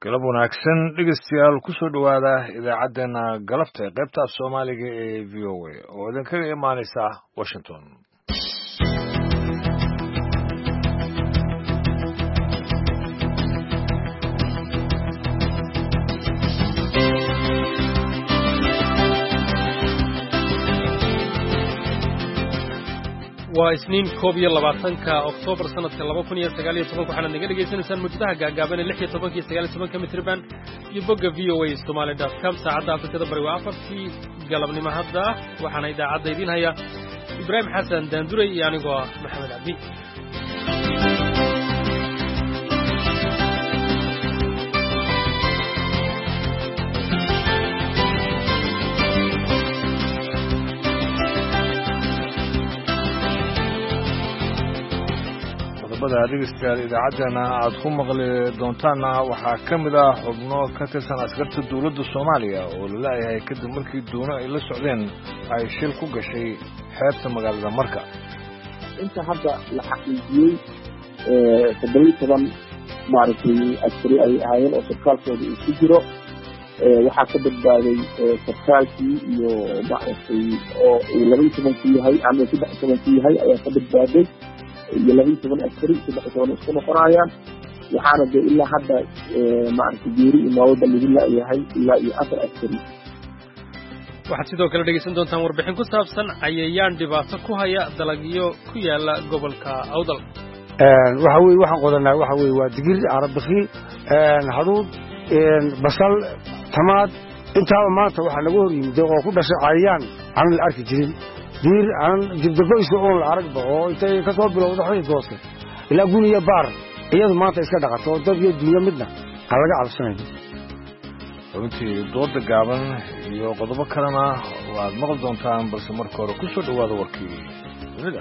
galab wanaagsan dhegeystayaal ku soo dhowaada idaacaddeenna galabta ee qaybta af soomaaliga ee v o a oo idinkaga imaanaysa washington waa isniin 21 Oktoobar sanadka 2019 waxaana naga dhageysanaysaan mujadaha gaagaaban ee 16 iyo 19 mitirban iyo bogga voasomali.com saacadda Afrikada bari waa 4 galabnimo hadda waxaana idaacadda idin haya Ibrahim Xasan Daanduray iyo anigoo Maxamed Cabdi dhegeystayaal idaacaddeenna aad ku maqli doontaanna waxaa ka mid ah xubno ka tirsan askarta dowladda Soomaaliya oo la leeyahay kadib markii doono ay la socdeen ay shil ku gashay xeebta magaalada Marka inta hadda la xaqiijiyay 17 maaragtay askari ay ahaayeen oo sarkaalkooda uu ku jiro waxaa ka badbaaday sarkaalkii iyo maaragtay oo 12 yahay ama 13 yahay ayaa ka badbaaday iyo 12 askari 13 isku noqonayaan waxaana de ilaa hadda maaragtay geeri inooda lagu leeyahay ilaa iyo 4 askari waxaad sidoo kale dhegeysan doontaan warbixin ku saabsan cayayaan dhibaato ku haya dalagyo ku yaala gobolka Awdal waxaan qodanaa waa digir arabaki haruud basal tamaad intaa maanta waxa lagu hor yimid oo ku dhashay cayayaan aan la arki jirin diir aan jibdagoyso oo la aragba oo intay ka soo bilowdo xididooska ilaa guniya baar iyadu maanta iska dhaqato dad iyo dunya midna aan laga cabsanayn runtii dooda gaaban iyo qodobo kalena waad maqli doontaan balse marka hore ku soo dhowaada warkii dunida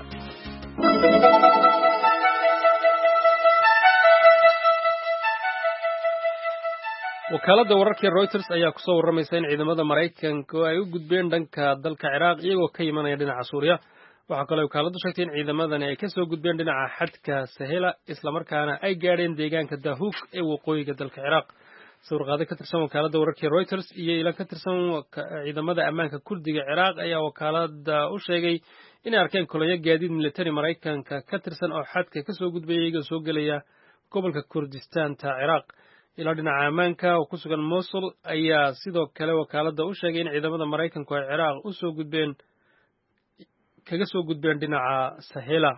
wakaaladda wararka Reuters ayaa ku soo waramaysa in ciidamada Mareykanka ay u gudbeen dhanka dalka Ciraaq iyagoo ka yimaanaya dhinaca Suuriya waxa kale oo wakaaladdu sheegtay in ciidamadani ay ka soo gudbeen dhinaca xadka Sahela isla markaana ay gaadheen deegaanka Dahuuk ee waqooyiga dalka Ciraaq sawirqaade ka tirsan wakaaladda wararka Reuters iyo ila ka tirsan ciidamada ammaanka Kurdiga Ciraaq ayaa wakaaladda u sheegay in ay arkeen kolonyo gaadiid military Mareykanka ka tirsan oo xadka ka soo gudbaya iyagoo soo gelaya gobolka Kurdistan-ta Ciraaq ilaa dhinaca ammaanka oo ku sugan Mosul ayaa sidoo kale wakaaladda u sheegay in ciidamada Mareykanku ay Ciraaq kaga soo gudbeen dhinaca Sahela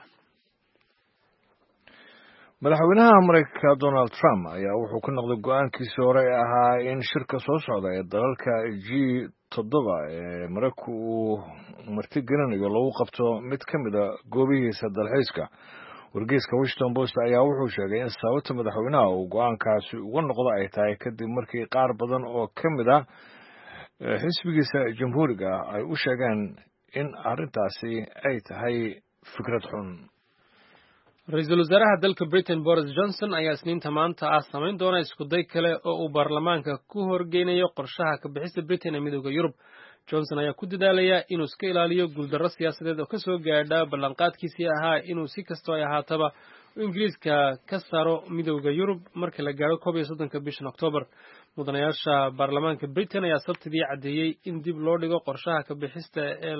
madaxweynaha Mareykanka Donald Trump ayaa wuxuu ku noqday go'aankiisii hore ee ahaa in shirka soo socda ee dalalka G7 ee Mareykanku uu martigelinayo lagu qabto mid ka mid ah goobihiisa dalxiiska wargeyska Washington Post ayaa wuxuu sheegay in sababta madaxweynaha uu go'aankaasi uga noqdo ay tahay kadib markii qaar badan oo ka mid ah xisbigiisa jamhuuriga ay u sheegeen in arrintaasi ay tahay fikrad xun Ra'iisul Wasaaraha dalka Britain Boris Johnson ayaa isniinta maanta samayn doona isku day kale oo uu baarlamaanka ku horgeynayo qorshaha ka bixista Britain ee midowga Yurub Johnson ayaa ku dadaalaya inuu iska ilaaliyo guuldarro siyaasadeed oo ka soo gaadha ballanqaadkiisii ahaa inuu si kastoo ay ahaataba Ingiriiska ka saaro midowga Yurub marka la gaaro 31 bishan Oktoobar mudanayaasha baarlamaanka Britain ayaa sabtidii cadeeyay in dib loo dhigo qorshaha ka bixista ee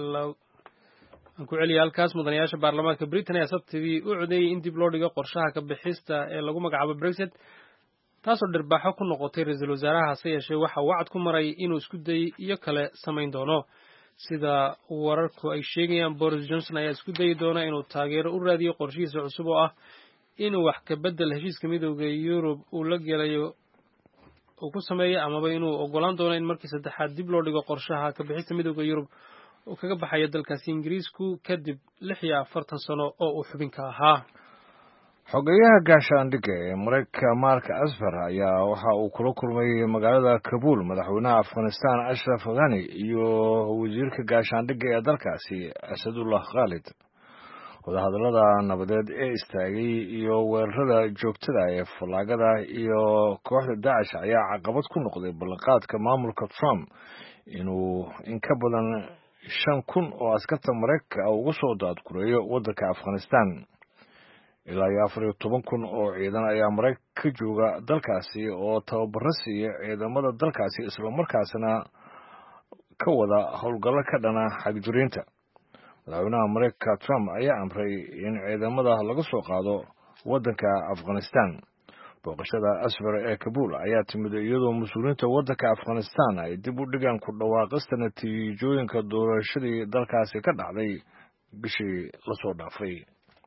mudanayaasha baarlamaanka Britain ayaa sabtidii u codeeyay in dib loo dhigo qorshaha ka bixista ee lagu magacaabo Brexit taasoo dhirbaaxo ku noqotay ra'iisul wasaaraha hase yeeshee waxa wacd ku maray inuu isku day iyo kale samayn doono sida wararku ay sheegayaan Boris Johnson ayaa isku dayi doona inuu taageero u raadiyo qorshihiisa cusub oo ah inuu wax ka bedel heshiiska midowga Yurub uu la gelayo uu ku sameeyo amaba inuu ogolaan doono in markii saddexaad dib loo dhigo qorshaha ka bixista midowga Yurub oo kaga baxaya dalkaasi Ingiriisku kadib 46 sano oo uu xubin ka ahaa xogeyaha gaashaandhigga ee Mareykanka Mark Esper ayaa waxa uu kula kulmay magaalada Kabul madaxweynaha Afghanistan Ashraf Ghani iyo wasiirka gaashaandhigga ee dalkaasi Asadullah Khalid wadahadallada nabadeed ee istaagay iyo weerarada joogtada ee falaagada iyo kooxda Daesh ayaa caqabad ku noqday ballanqaadka maamulka Trump inuu in ka badan 5,000 oo askarta Mareykanka uga soo daadgureeyo waddanka Afghanistan ilaa iyo 14,000 oo ciidan ayaa Maraykanka ka jooga dalkaasi oo tababaro siiya ciidamada dalkaasi isla markaasna ka wada howlgallo ka dhana xagjiriinta. madaxweynaha Maraykanka Trump ayaa amray in ciidamada laga soo qaado waddanka Afghanistan. booqashada Asfar ee Kabul ayaa timid iyadoo mas'uuliyiinta waddanka Afghanistan ay dib u dhigaan ku dhawaaqista natiijooyinka doorashadii dalkaasi ka dhacday bishii la soo dhaafay.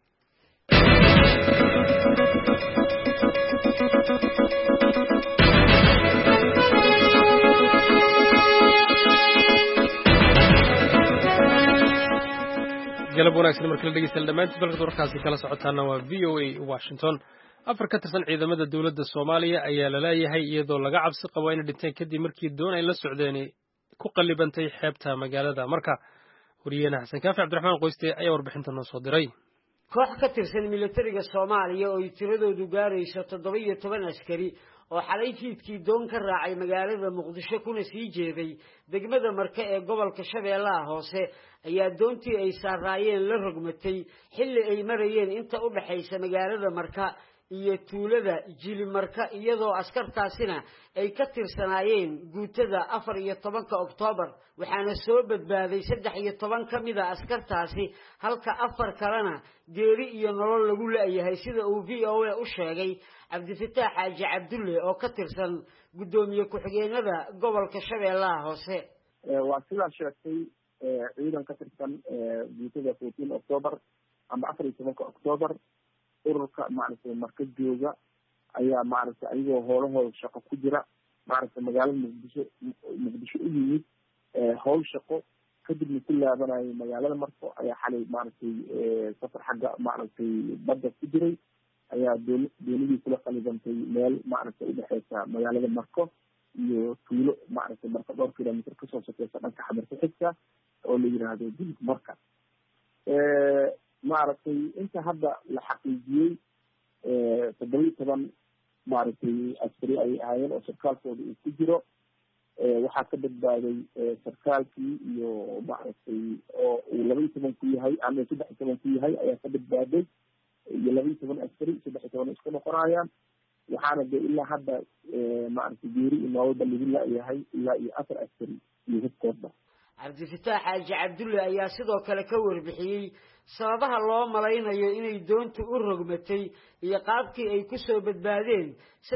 galab wanaagsan markala dhegeystayaal dhammaantiin balka warkaasi kala socotaana waa VOA Washington. afar ka tirsan ciidamada dowladda Soomaaliya ayaa la leeyahay iyadoo laga cabsi qabo inay dhinteen kadib markii doon ay la socdeen ku qalibantay xeebta magaalada. marka wariyaha Xasan Kaafi Cabdiraxmaan Qoyste ayaa warbixinta noo soo diray. koox ka tirsan militariga Soomaaliya oo tiradoodu gaarayso 17 askari oo xalay fiidkii doon ka raacay magaalada Muqdisho kuna sii jeeday degmada Marka ee gobolka Shabeellaha Hoose ayaa doontii ay saaraayeen la rogmatay xilli ay marayeen inta u dhaxaysa magaalada Marka iyo tuulada Jilimarka iyadoo askartaasina ay ka tirsanaayeen guutada 14 Oktoobar waxaana soo badbaaday 13 kamid ah askartaasi halka 4 kalena geeri iyo nolol lagu leeyahay sida uu VOA u sheegay Cabdifataax Xaaji Cabdulle oo ka tirsan gudoomiye ku-xigeenada gobolka Shabeellaha Hoose. waa sidaa sheegtay ciidan ka tirsan guutada 14 Oktoobar ama 14 Oktoobar ururka maaragtay Marka jooga ayaa maaragtay ayagoo howlahooda shaqo ku jira maaragtay magaalada Muqdisho u yimid howl shaqo kadibna ku laabanayay magaalada Marko ayaa xalay maaragtay safar xagga maaragtay badda ku jiray ayaa doonidii kula qalibantay meel maaragtay u dhaxaysa magaalada Marko iyo tuulo maaragtay Marka dhowr kilomitir ka soo sokeysa dhanka xamarka xigta oo la yiraahdo Jilib Marka. maaragtay inta hadda la xaqiijiyey 17 maaragtay askari ay ahaayeen oo sarkaalkooda uu ku jiro. waxaa ka badbaaday sarkaalkii iyo maaragtay oo uu 12 ku yahay ama 13 ku yahay ayaa ka badbaaday iyo 12 askari 13 isku noqonayaan. waxaana de ilaa hadda maaragtay geeri iyo nolol lagu leeyahay ilaa iyo 4 askari iyo hubkooda. Cabdifataax Xaaji Cabdulle ayaa sidoo kale ka warbixiyay sababaha loo malaynayo inay doontu u rogmatay iyo qaabkii ay ku soo badbaadeen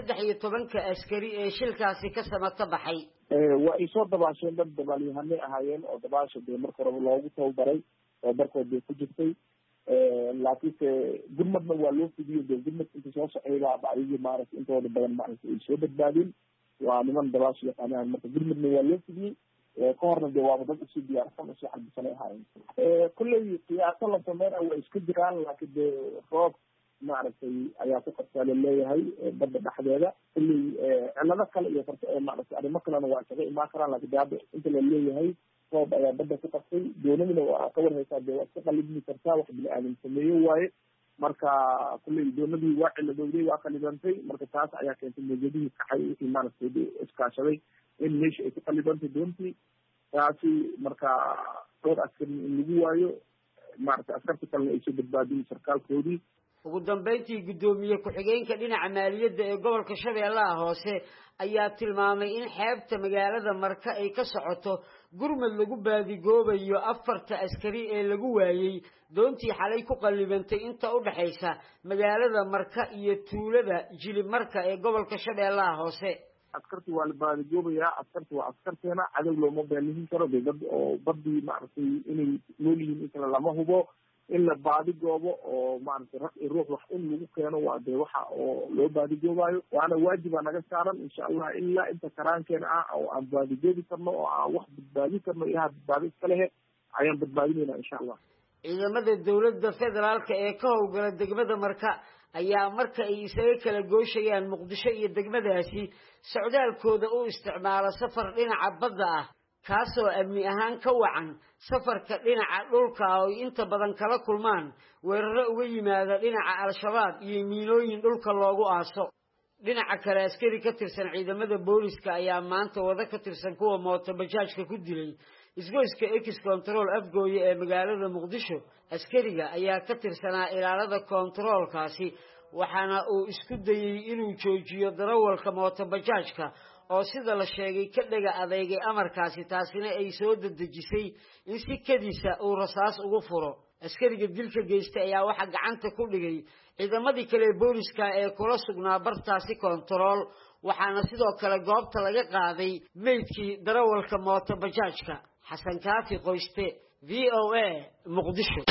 13 askari ee shilkaasi ka samata baxay. waa ay soo dabaasheen dad dabaalyahane ahaayeen oo dabaasha dee marka hore loogu tababaray oo barkood bay ku jirtay. laakiinse gurmadna waa loo fidiyo dee gurmad inta soo socayba ayagii maaragtay intooda badan maaragtay ay soo badbaadeen. waa niman dabaasha yaqaanaan marka gurmadna waa loo fidiyey. ka horna dee waaba dad usii diyaarsan usii xalbisanay ahaayeen. kulley qiyaaso la sameynaa waa iska jiraan laakiin dee roob maaragtay ayaa ku qabtaa laleeyahay badda dhexdeeda. kulley cilado kale iyo maaragtay arrimo kalena waa isaga imaan karaan laakiin dee hadda inta la leeyahay roob ayaa badda ku qabtay. doonadina waa ka warhaysaa dee waa iska qalibmi kartaa wax bini aadam sameeye waaye. marka kulley doonadii waa ciladowday waa qalibantay marka taas ayaa keentay mawjadihii kaxay wixii maaragtay iskaashaday in meesha ay ku qalibantay doontii taasi marka dhowr askari in lagu waayo maaragtay askarta kalena ay soo badbaadiyeen sarkaalkoodii. ugu dambeyntii gudoomiye ku-xigeenka dhinaca maaliyadda ee gobolka Shabeellaha Hoose ayaa tilmaamay in xeebta magaalada Marka ay ka socoto gurmad lagu baadigoobayo 4 askari ee lagu waayay doontii xalay ku qalibantay inta u dhaxaysa magaalada Marka iyo tuulada Jilib Marka ee gobolka Shabeellaha Hoose. askartii waa la baadigoobayaa. askartii waa askarteena cadow looma beelihin karo dee dad oo badii maaragtay inay nool yihiin inkale lama hubo. in la baadigoobo oo maaragtay rag iyo ruux wax in lagu keeno waa dee waxa oo loo baadigoobayo waana waajiba naga saaran insha Allah ilaa inta karaankeena ah oo aan baadigoobi karno oo aan wax badbaadi karno ilaha badbaadi iska lehe ayaan badbaadinayna insha Allah. ciidamada dawladda federaalka ee ka howlgala degmada Marka ayaa marka ay isaga kala gooshayaan Muqdisho iyo degmadaasi socdaalkooda u isticmaala safar dhinaca badda ah kaasoo amni ahaan ka wacan safarka dhinaca dhulka oo inta badan kala kulmaan weeraro uga yimaada dhinaca al-shabaab iyo miinooyin dhulka loogu aaso. dhinaca kale askari ka tirsan ciidamada booliska ayaa maanta wada ka tirsan kuwa mooto bajaajka ku dilay isgoyska ex control afgooye ee magaalada muqdisho askariga ayaa ka tirsanaa ilaalada kontaroolkaasi waxaana uu isku dayey inuu joojiyo darawalka mootobajaajka oo sida la sheegay ka dhaga adeegay amarkaasi taasina ay soo dedejisay in si kadiisa uu rasaas ugu furo askariga dilka geystay ayaa waxa gacanta ku dhigay ciidamadii kale booliska ee kula sugnaa bartaasi kontarool waxaana sidoo kale goobta laga qaaday meydkii darawalka mootobajaajka xasan kaafi qoyste VOA muqdisho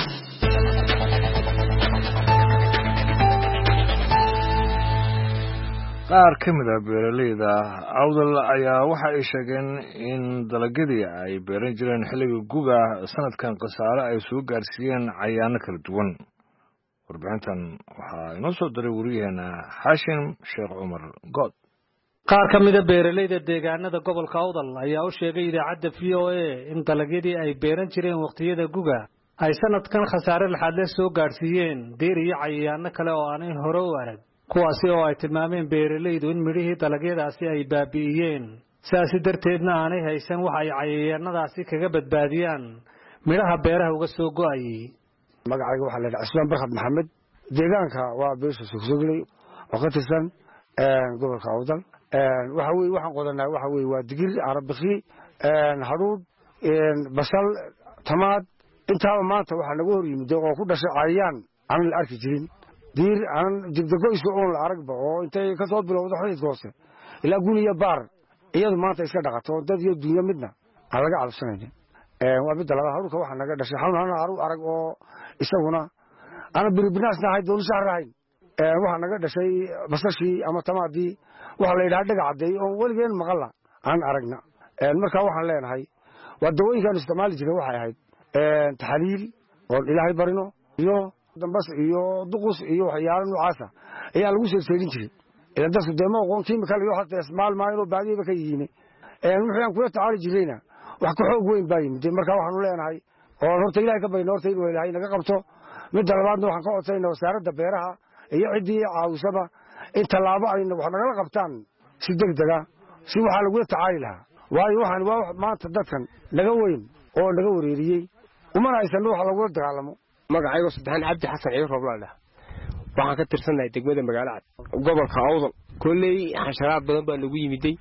qaar ka mid ah beeralayda awdal ayaa waxa ay sheegeen in dalagyadii ay beeran jireen xilliga guga sanadkan khasaare ay soo gaarsiiyeen cayaano kala duwan warbixintan waxaa inoo soo diray wariyaheena xaashim sheekh cumar good qaar ka mid ah beeralayda deegaanada gobolka awdal ayaa u sheegay idaacadda VOA in dalagyadii ay beeran jireen waqtiyada guga ay sanadkan khasaare laxaad leh soo gaarsiiyeen deer iyo cayaano kale oo aanay hore u arag kuwaasi oo ay tilmaameen beeralaydu in midhihii dalagyadaasi ay baabi'iyeen sidaasi darteedna aanay haysan wax ay cayayaanadaasi kaga badbaadiyaan midhaha beeraha uga soo go'ayay magacayga waxaa la yidhaha cismaan barkhad maxamed deegaanka waa beesha sugsugiley oo ka tirsan gobolka awdal waxa weye waxaan qodanaa waxa weye waa digir arabikhi hadhuudh basal tamaad intaaba maanta waxaa naga hor yimid oo ku dhashay cayayaan aanan la arki jirin diir aan dibdagoyska oon la aragba oo intay ka soo bilowdo xididka hoose ilaa guniya baar iyadu maanta iska dhaqato dad iyo dunya midna aan laga cabsanaynin waa midda labaad hadhuudhka waxaa naga dhashay xanuun haru arag oo isaguna ana biribinaasna ahayd doonishaar ahayn waxaa naga dhashay basashii ama tamaadii waxaa la yidhaha dhaga caddeey oo weligeen maqalla aan aragna markaa waxaan leenahay waa dawooyinkaan isticmaali jiray waxay ahayd taxaliil oon ilaahay barino iyo dambas iyo duqus iyo waxyaalo noocaasa ayaa lagu seedseedin jiray ilan dadku dee ma oqoon kimikal iyo hata ismaal maayo baadiyaba ka yihiin wixii aan kula tacaali jirayna wax ka xoog weyn baa yimid markaa waxaanu leenahay oo horta ilaahay ka bayno horta inuu ilaahay naga qabto midda labaadna waxaan ka codsayna wasaaradda beeraha iyo ciddii caawisaba in tallaabo ayna wax nagala qabtaan si degdega si waxaa lagula tacaali lahaa waayo waxaan waa maanta dadkan naga weyn oo naga wareeriyey umana haysan wax lagula dagaalamo magacaygu saddexaan cabdi xasan ciir rooblaadha waxaan ka tirsanahay degmada magaalo cad gobolka awdal kolley xasharaad badan baa nagu yimiday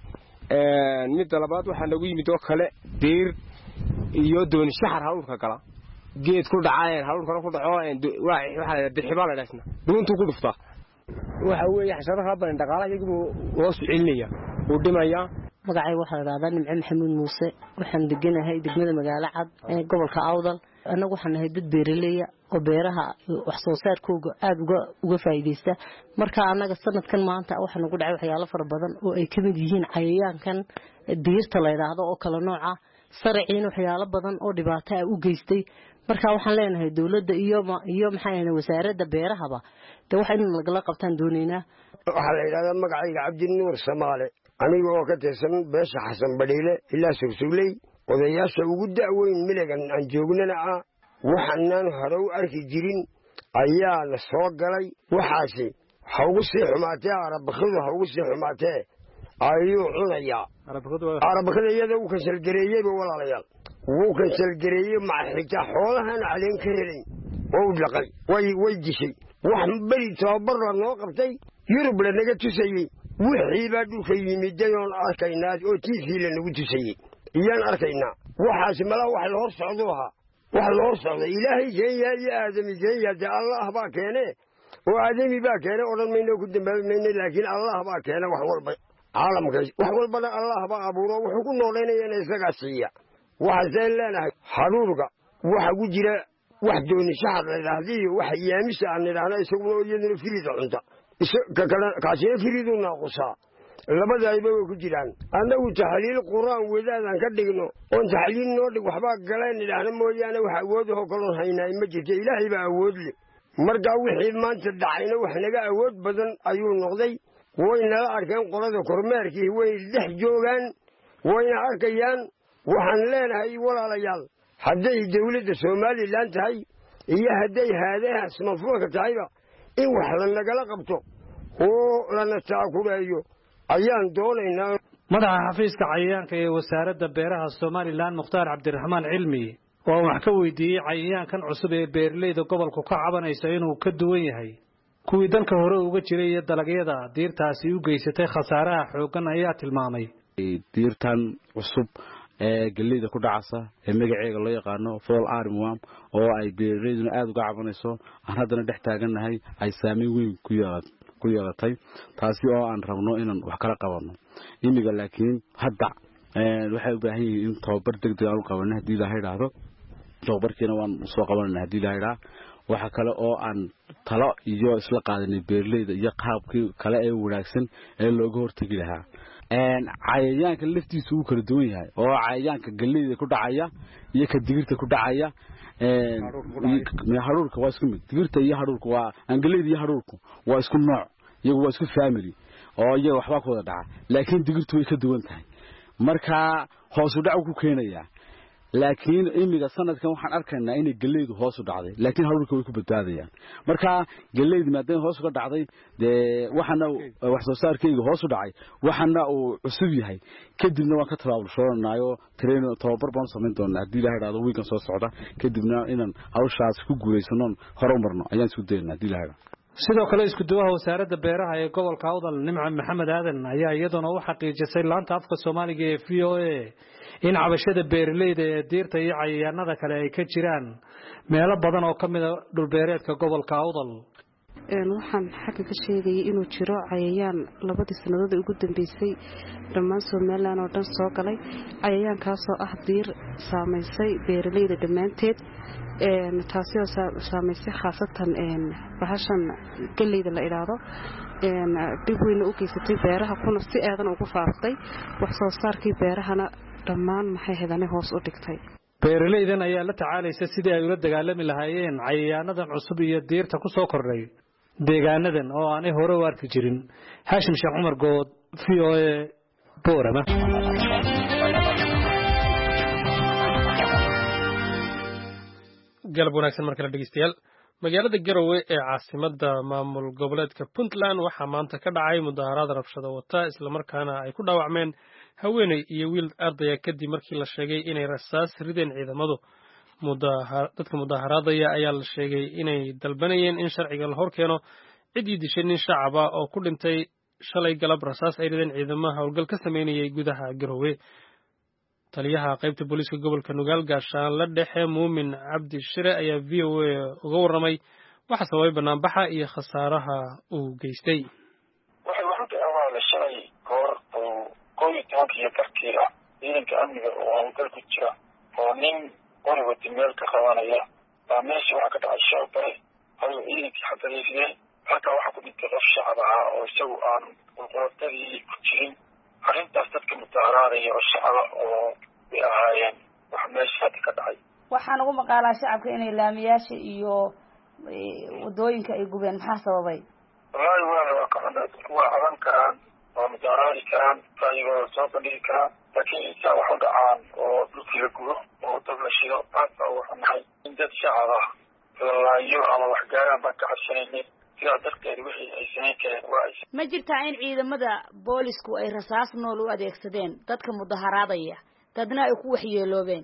midda labaad waxaa nagu yimid oo kale diir iyo dooni shaxar haluurka gala geed ku dhacayeen haluurkana ku dhaco waxaa la dirxibaa la dhaasna duuntu ku dhuftaa waxa weeye xasharaha badan dhaqaalaha iyagu hoos u celinaya uu dhimayaa magacaygu waxaa la dhahdaa nimco maxamuud muuse waxaan deganahay degmada magaalo cad ee gobolka awdal annagu waxaan nahay dad beeraleya oo beeraha wax soo saarkooga aada uga faa'iidaysta marka annaga sanadkan maanta waxaa nagu dhacay waxyaalo fara badan oo ay ka mid yihiin cayayaankan diirta la yidhaahdo oo kala nooca saraciina waxyaalo badan oo dhibaato ah u geystay marka waxaan leenahay dowladda iyo maxaa wasaaradda beerahaba dee waxa in lagala qabtaan doonaynaa waxaa la yidhahdaa magacayga cabdinuur samaale aniga oo ka tirsan beesha xasan badhiile ilaa sugsugley odayaasha ugu da'weyn miligan aan joognana ah waxaanaan hore u arki jirin ayaa la soo galay waxaasi ha ugu sii xumaatee arabakidu ha ugu sii xumaatee ayuu cunayaa arabakida iyada uu kansalgareeyeyba walaalayaal wuu kansalgareeyey maxxitaa xoolahaan caleen ka helayn oo u dhaqay way dishay wax beri tababarla noo qabtay yurub lanaga tusayey wixii baa dhulka yimiday oon arkaynaa oo tv lanagu tusayey iyaan arkaynaa waxaasi malaa wax la hor socdu ahaa wax la hor socda ilaahay keenyaa iyo aadami keenyaa dee allah baa keene oo aadami baa keene odhan mayno ku dambaabi mayno laakiin allah baa keene wax walba caalamka wax walbana allah baa abuuro wuxuu ku noolaynayana isagaa siiya waxaaseen leenahay haruurga waxa ku jira wax dooni shaxar la yidhaahdiyo wax yaamisa aan nidhaahna isaguna iyaduna firida cunta kaasina firiduu naaqusaa labadaayba way ku jiraan annagu taxliil qur'aan wadaadaan ka dhigno oon taxliil noo dhig waxbaa galeen nidhaahna mooyaane wax awoodahoo kaloon haynaay ma jirta ilaahay baa awood leh markaa wixii maanta dhacayna wax naga awood badan ayuu noqday way nala arkeen qolada kormeerkii way dhex joogaan wayna arkayaan waxaan leenahay walaalayaal hadday dawladda somalilan tahay iyo hadday haadaha smartfoonka tahayba in wax lanagala qabto oo lana taakuleeyo ayaan doonaynaa madaxa xafiiska cayayaanka ee wasaaradda beeraha Soomaaliland Mukhtaar Cabdiraxmaan Cilmi oo wax ka weydiiyay cayayaankan cusub ee beeraleyda gobolku ka cabanaysa inuu ka duwan yahay kuwii dalka hore uga jiray iyo dalagyada diirtaasi u geysatay khasaaraha xooggan ayaa tilmaamay diirtan cusub ee galeyda ku dhacaysa ee magaceega loo yaqaano fall armworm oo ay beeraleyduna aad uga cabanayso aan haddana dhex taaganahay ay saameyn weyn ku yeelatay taasi oo aan rabno inaan wax kala qabano imiga laakiin hadda waxay u baahan yihiin in tababar degdeg ah u qabano haddii la yiraahdo tababarkiina waan soo qabanayna haddii la yiraahdo waxa kale oo aan talo iyo isla qaadanay beeraleyda iyo qaabkii kale ee wanaagsan ee looga hortagi lahaa cayayaanka laftiisu uu kala duwan yahay oo cayayaanka galeyda ku dhacaya iyo ka digirta ku dhacaya haruurka waa isku mid digirta iyo haruurka waa galeyda iyo haruurku waa isku nooc iyagu waa isku family oo iyaga waxba ku wada dhaca laakiin digirtu way ka duwan tahay marka hoos u dhac ku keenaya laakiin imiga sanadkan waxaan arkaynaa inay galeydu hoos u dhacday laakiin haruurka way ku badbaadayaan marka galeydu maadaama hoos uga dhacday waxana wax soo saarkeega hoos u dhacay waxana uu cusub yahay kadibna waan ka tabaabulshoonayo tababar baan samayn doonaa haddii la yiraahdo wiikan soo socda kadibna inaan hawshaas ku guuleysano horumarno ayaan isku daynaa haddii la yiraahdo sidoo kale isku duwaha wasaaradda beeraha ee gobolka Awdal Nimco Maxamed Aadan ayaa iyaduna u xaqiijisay laanta afka Soomaaliga ee VOA in cabashada beeraleyda ee diirta iyo cayayaanada kale ay ka jiraan meelo badan oo kamid ah dhul beereedka gobolka Awdal waxaan xagga ka sheegay inuu jiro cayayaan labadii sanadood ugu dambeysay dhammaan Soomaaliland oo dhan soo galay cayayaankaas oo ah diir saameysay beeraleyda dhamaanteed taasi oo saameysay khaasatan bahashan galeyda la ilaado dib weyn u geysatay beeraha kuna si aadan ugu faaftay wax soo saarkii beerahana dhammaan maxay hedanay hoos u dhigtay beeraleydan ayaa la tacaalaysa sidii ay ula dagaalami lahaayeen cayayaanadan cusub iyo diirta ku soo kordhay deegaanadan oo aanay hore u arki jirin Haashim Sheekh Cumar Good VOA Boorama galab wanaagsan markale dhegeystayaal magaalada Garowe ee caasimadda maamul goboleedka Puntland waxaa maanta ka dhacay mudaaharaad rabshado wata isla markaana ay ku dhaawacmeen haweeney iyo wiil ardaya kadib markii la sheegay inay rasaas rideen ciidamadu dadka mudaaharadaya ayaa la sheegay inay dalbanayeen in sharciga la horkeeno cidii dishay nin shacab ah oo ku dhintay shalay galab rasaas ay rideen ciidamada howlgal ka sameynayay gudaha Garowe taliyaha qaybta booliska gobolka Nugaal gaashaan la dhexe Muumin Cabdi Shire ayaa VOA uga waramay waxa sababay banaanbaxa iyo khasaaraha uu geystay waxay waxu dhaawacday shalay goor oo qoyskiisa karkiira ciidanka amniga oo howlgal ku jira oo nin qoriga meel ka qabanaya baa meesha waxa ka dhacay shaqo ayuu ciidankii xadreeyay halka waxa ku dhintay qof shacab ah oo isagu aan qolqoltadii ku jirin arrintaas dadka mudaharaadaya oo shacab oo ay ahaayeen wax meesha ka dhacay waxaan ugu maqaalaa shacabka inay laamiyaasha iyo wadooyinka ay gubeen maxaa sababay wallahi waa caban karaan oo mudaharaadi karaan ayagoo soo bandhigi karaan laakiin intaa wax u dhacaan oo dhulkii la gubo oo dab la shido aad baa ugu xunahay in dad shacab ah lalaayo ama wax gaaraan baan ka cabsanaynay sidaa darteed wixii ay samayn kareen waa ma jirtaa in ciidamada boolisku ay rasaas nool u adeegsadeen dadka mudaharaadaya dadna ay ku waxyeeloobeen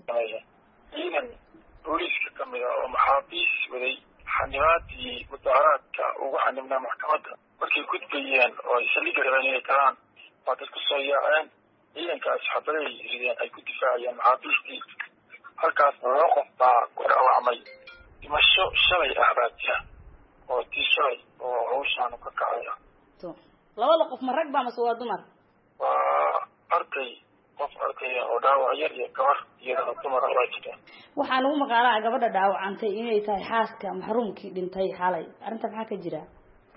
ciidan booliska ka mid ah oo maxaabiis waday xanibaadii mudaharaadka ugu xanibnaa maxkamadda markay gudbayeen oo ay saldhigga rabeen inay galaan waa dadku soo yaaceen ciidankaas xabaday rideen ay ku difaacayeen maxaabiistii halkaas laba qof baa ku dhaawacmay dhimasho shalay ah baa jira oo tii shalay oo hawshaanu ka kacaya labada qof ma rag baa mase waa dumar waa arday qof ardaya oo dhaawac yar iyo gabar iyadana dumara waa jiraan waxaa lagu maqaalaa gabadha dhaawacantay inay tahay xaaska maxruumkii dhintay xalay arrinta maxaa ka jira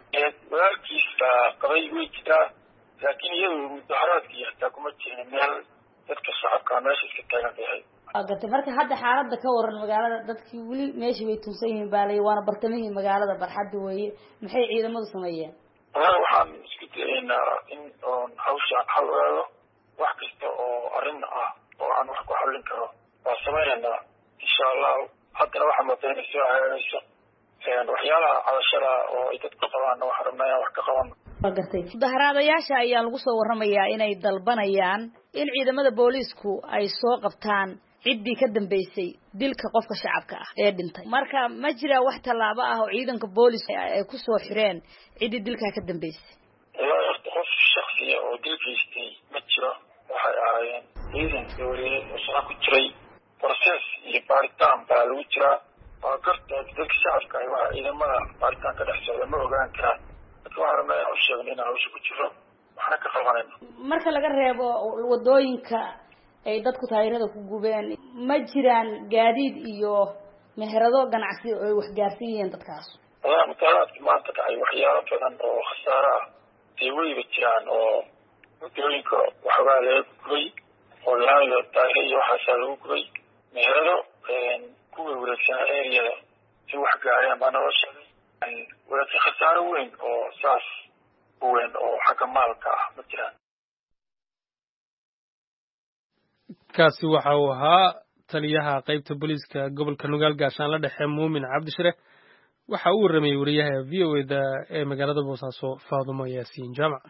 walaalkiisa qabay way jiraa laakiin iyadu mudaharaadkii hataa kuma jirin meel dadka shacabka meesha iska taagan yahay gartay marka hadda xaaladda ka waran magaalada dadkii weli meeshii bay tunsan yihiin baalay waana bartamihii magaalada barxadda weeye maxay ciidamadu sameeyeen wallahi waxaan isku dayaynaa in oon hawshaan xal ogaado wax kasta oo arrin ah oo aan wax ku xallin karo waa samaynaynaa insha allahu haddana waxaa moodaa inay soo hagaagayso waxyaalaha cadashada oo ay dadku qabaan waxaan rabnaa wax ka qaban. gartay mudaharaadayaasha ayaa lagu soo waramayaa inay dalbanayaan in ciidamada booliisku ay soo qabtaan ciddii ka dambeysay dilka qofka shacabka ah ee dhintay. marka ma jira wax tallaabo ah oo ciidanka booliiska ay ku soo xireen ciddii dilka ka dambeysay. qof shakhsiya oo dilkiistay ma jiro. waxay ahaayeen ciidan dowladeed oo shaqo ku jiray process iyo baaritaan baa lagu jiraa. waa garta dadka shacabka ah waa ciidamada baaritaanka dhex socda ma ogaan karaan. dadka waxaa rabnaa u sheegin in hawsha ku jiro waxna ka qabanayno. marka laga reebo wadooyinka ay dadku taayirada ku gubeen ma jiraan gaadiid iyo meherado ganacsi oo ay wax gaarsiiyeen dadkaas. mutaalaadka maanta dhacay waxyaalo badan oo khasaare ah ay weliba jiraan oo wadooyinka waxbaa laga gubay oo laamiga taayiro iyo waxaasaa lagu gubay. meherado kuwa wareegsanaa ereyada si wax gaareen baa naloo sheegay. walakin khasaaro weyn oo saas u weyn oo xagga maalka ah ma jiraan. kaasi waxa uu ahaa taliyaha qaybta booliiska gobolka Nugaal Gaashaanle Dhexe Muumin Cabdishire. waxa uu waramayay wariyaha VOA-da ee magaalada Boosaaso Faadumo Yaasiin Jaamac.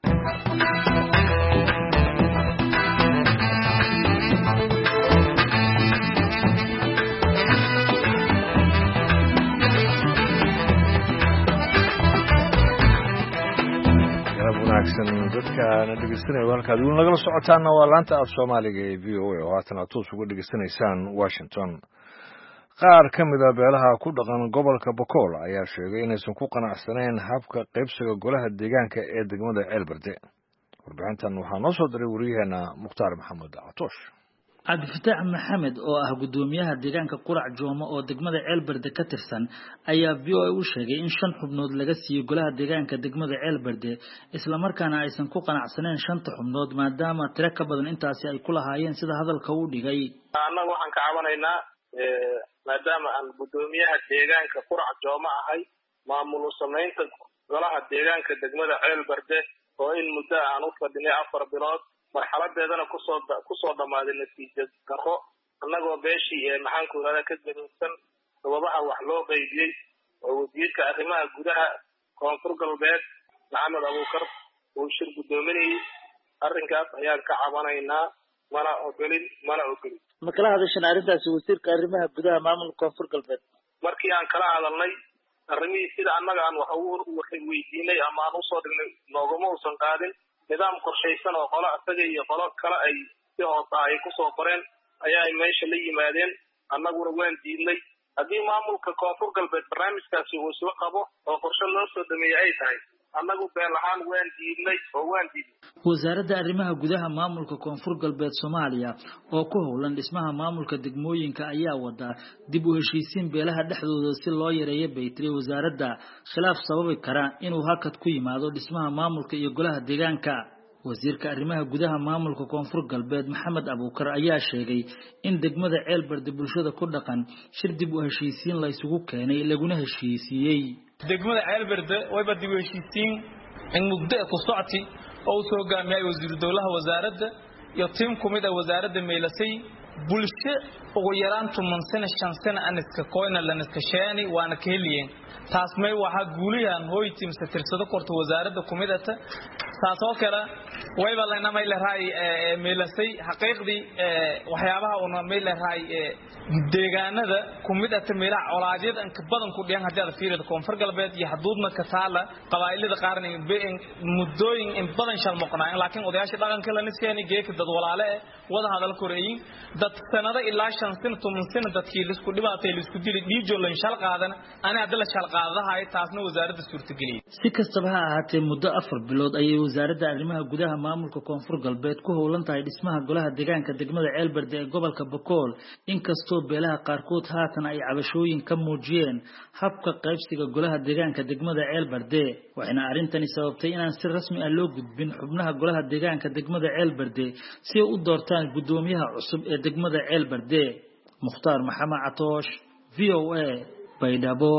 dadka na dhegeysanaya halkaad weli nagala socotaana waa laanta af Soomaaliga ee VOA oo haatan aad toos uga dhegeysanaysaan Washington. qaar ka mid ah beelaha ku dhaqan gobolka Bokool ayaa sheegay inaysan ku qanacsanayn habka qaybsiga golaha deegaanka ee degmada Ceelberde. warbixintan waxaa noo soo diray wariyaheena Mukhtaar Maxamed Catoosh. cabdifataax maxamed oo ah gudoomiyaha deegaanka qurac joomo oo degmada Ceelberde ka tirsan ayaa VOA u sheegay in 5 xubnood laga siiyay golaha deegaanka degmada Ceelberde isla markaana aysan ku qanacsaneen 5 xubnood maadaama tiro ka badan intaasi ay ku lahaayeen sida hadalka uu dhigay. annagu waxaan ka cabanaynaa maadaama aan gudoomiyaha deegaanka qurac joomo ahay maamul sameynta golaha deegaanka degmada Ceelberde oo in muddo aan u fadhinay 4 bilood marxaladeedana ku soo dhamaaday natiijad daro annagoo beeshii maxaan ku raada ka gadinsan sababaha wax loo qaybiyay oo wasiirka arrimaha gudaha koonfur galbeed Maxamed Abuukar uu shir gudoominayay arrinkaas ayaan ka cabanaynaa mana ogolin makala hadashan arrintaasi wasiirka arrimaha gudaha maamulka koonfur galbeed markii aan kala hadalnay arrimihii sida annaga aan wax weydiinay ama aan u soo dhignay noogama uusan qaadin nidaam qorshaysan oo qolo asaga iyo qolo kale ay si hoose ay ku soo qoreen ayaa ay meesha la yimaadeen annaguna waan diidnay haddii maamulka koonfur galbeed barnaamijkaasi uu isla qabo oo qorshe loo soo dhameeyay ay tahay annagu beel ahaan waan diidnay. wasaaradda arrimaha gudaha maamulka koonfur galbeed Soomaaliya oo ku howlan dhismaha maamulka degmooyinka ayaa wada dib u heshiisiin beelaha dhexdooda si loo yareeyo baytri wasaaradda khilaaf sababi kara inuu hakad ku yimaado dhismaha maamulka iyo golaha deegaanka. wasiirka arrimaha gudaha maamulka koonfur galbeed Maxamed Abuukar ayaa sheegay in degmada Ceelberde bulshada ku dhaqan shir dib u heshiisiin la isugu keenay laguna heshiisiyay. degmada Ceelberde way bad dib u heshiisiin in muddo ku socoti oo soo hogaamiyay wasiir dowlaha wasaaradda iyo tiim kumid ah wasaaradda meelasay bulsho ugu yaraan 10 sano 5 sano aan iska kooyna la iska sheeni waana ka heliyeen taas may waxa guuliyaan hooy tiim satirsado korto wasaaradda kumid ah taasoo kale way balana may la raay meelasay xaqiiqdii waxyaabaha uu may la raay deegaanada kumid ah meelaha colaadiyada in ka badan ku dhiyaan hadii aad fiirido koonfur galbeed iyo xuduudna ka taala qabaa'ilada qaarna muddooyin in badan shal moqnaan laakiin odayaasha dhaqanka la niskeeni geeka dad walaale wada hadal koreeyay dad sanada ilaa 5 sano 10 sano dadkii isku dhibaatay isku dili dhiijo la shal qaadan ana hadda shal qaadahay taasna wasaaradda suurtageliyay. si kastaba ha ahaatee muddo 4 bilood ayay wasaaradda arrimaha gudaha maamulka koonfur galbeed ku howlan tahay dhismaha golaha deegaanka degmada Ceelberde ee gobolka Bokool inkastoo beelaha qaarkood haatan ay cabashooyin ka muujiyeen habka qaybsiga golaha deegaanka degmada Ceelberde waxayna arrintani sababtay inaan si rasmi ah loo gudbin xubnaha golaha deegaanka degmada Ceelberde si ay u doortaan gudoomiyaha cusub ee degmada Ceelberde. Mukhtaar Maxamed Catoosh VOA Baydhabo.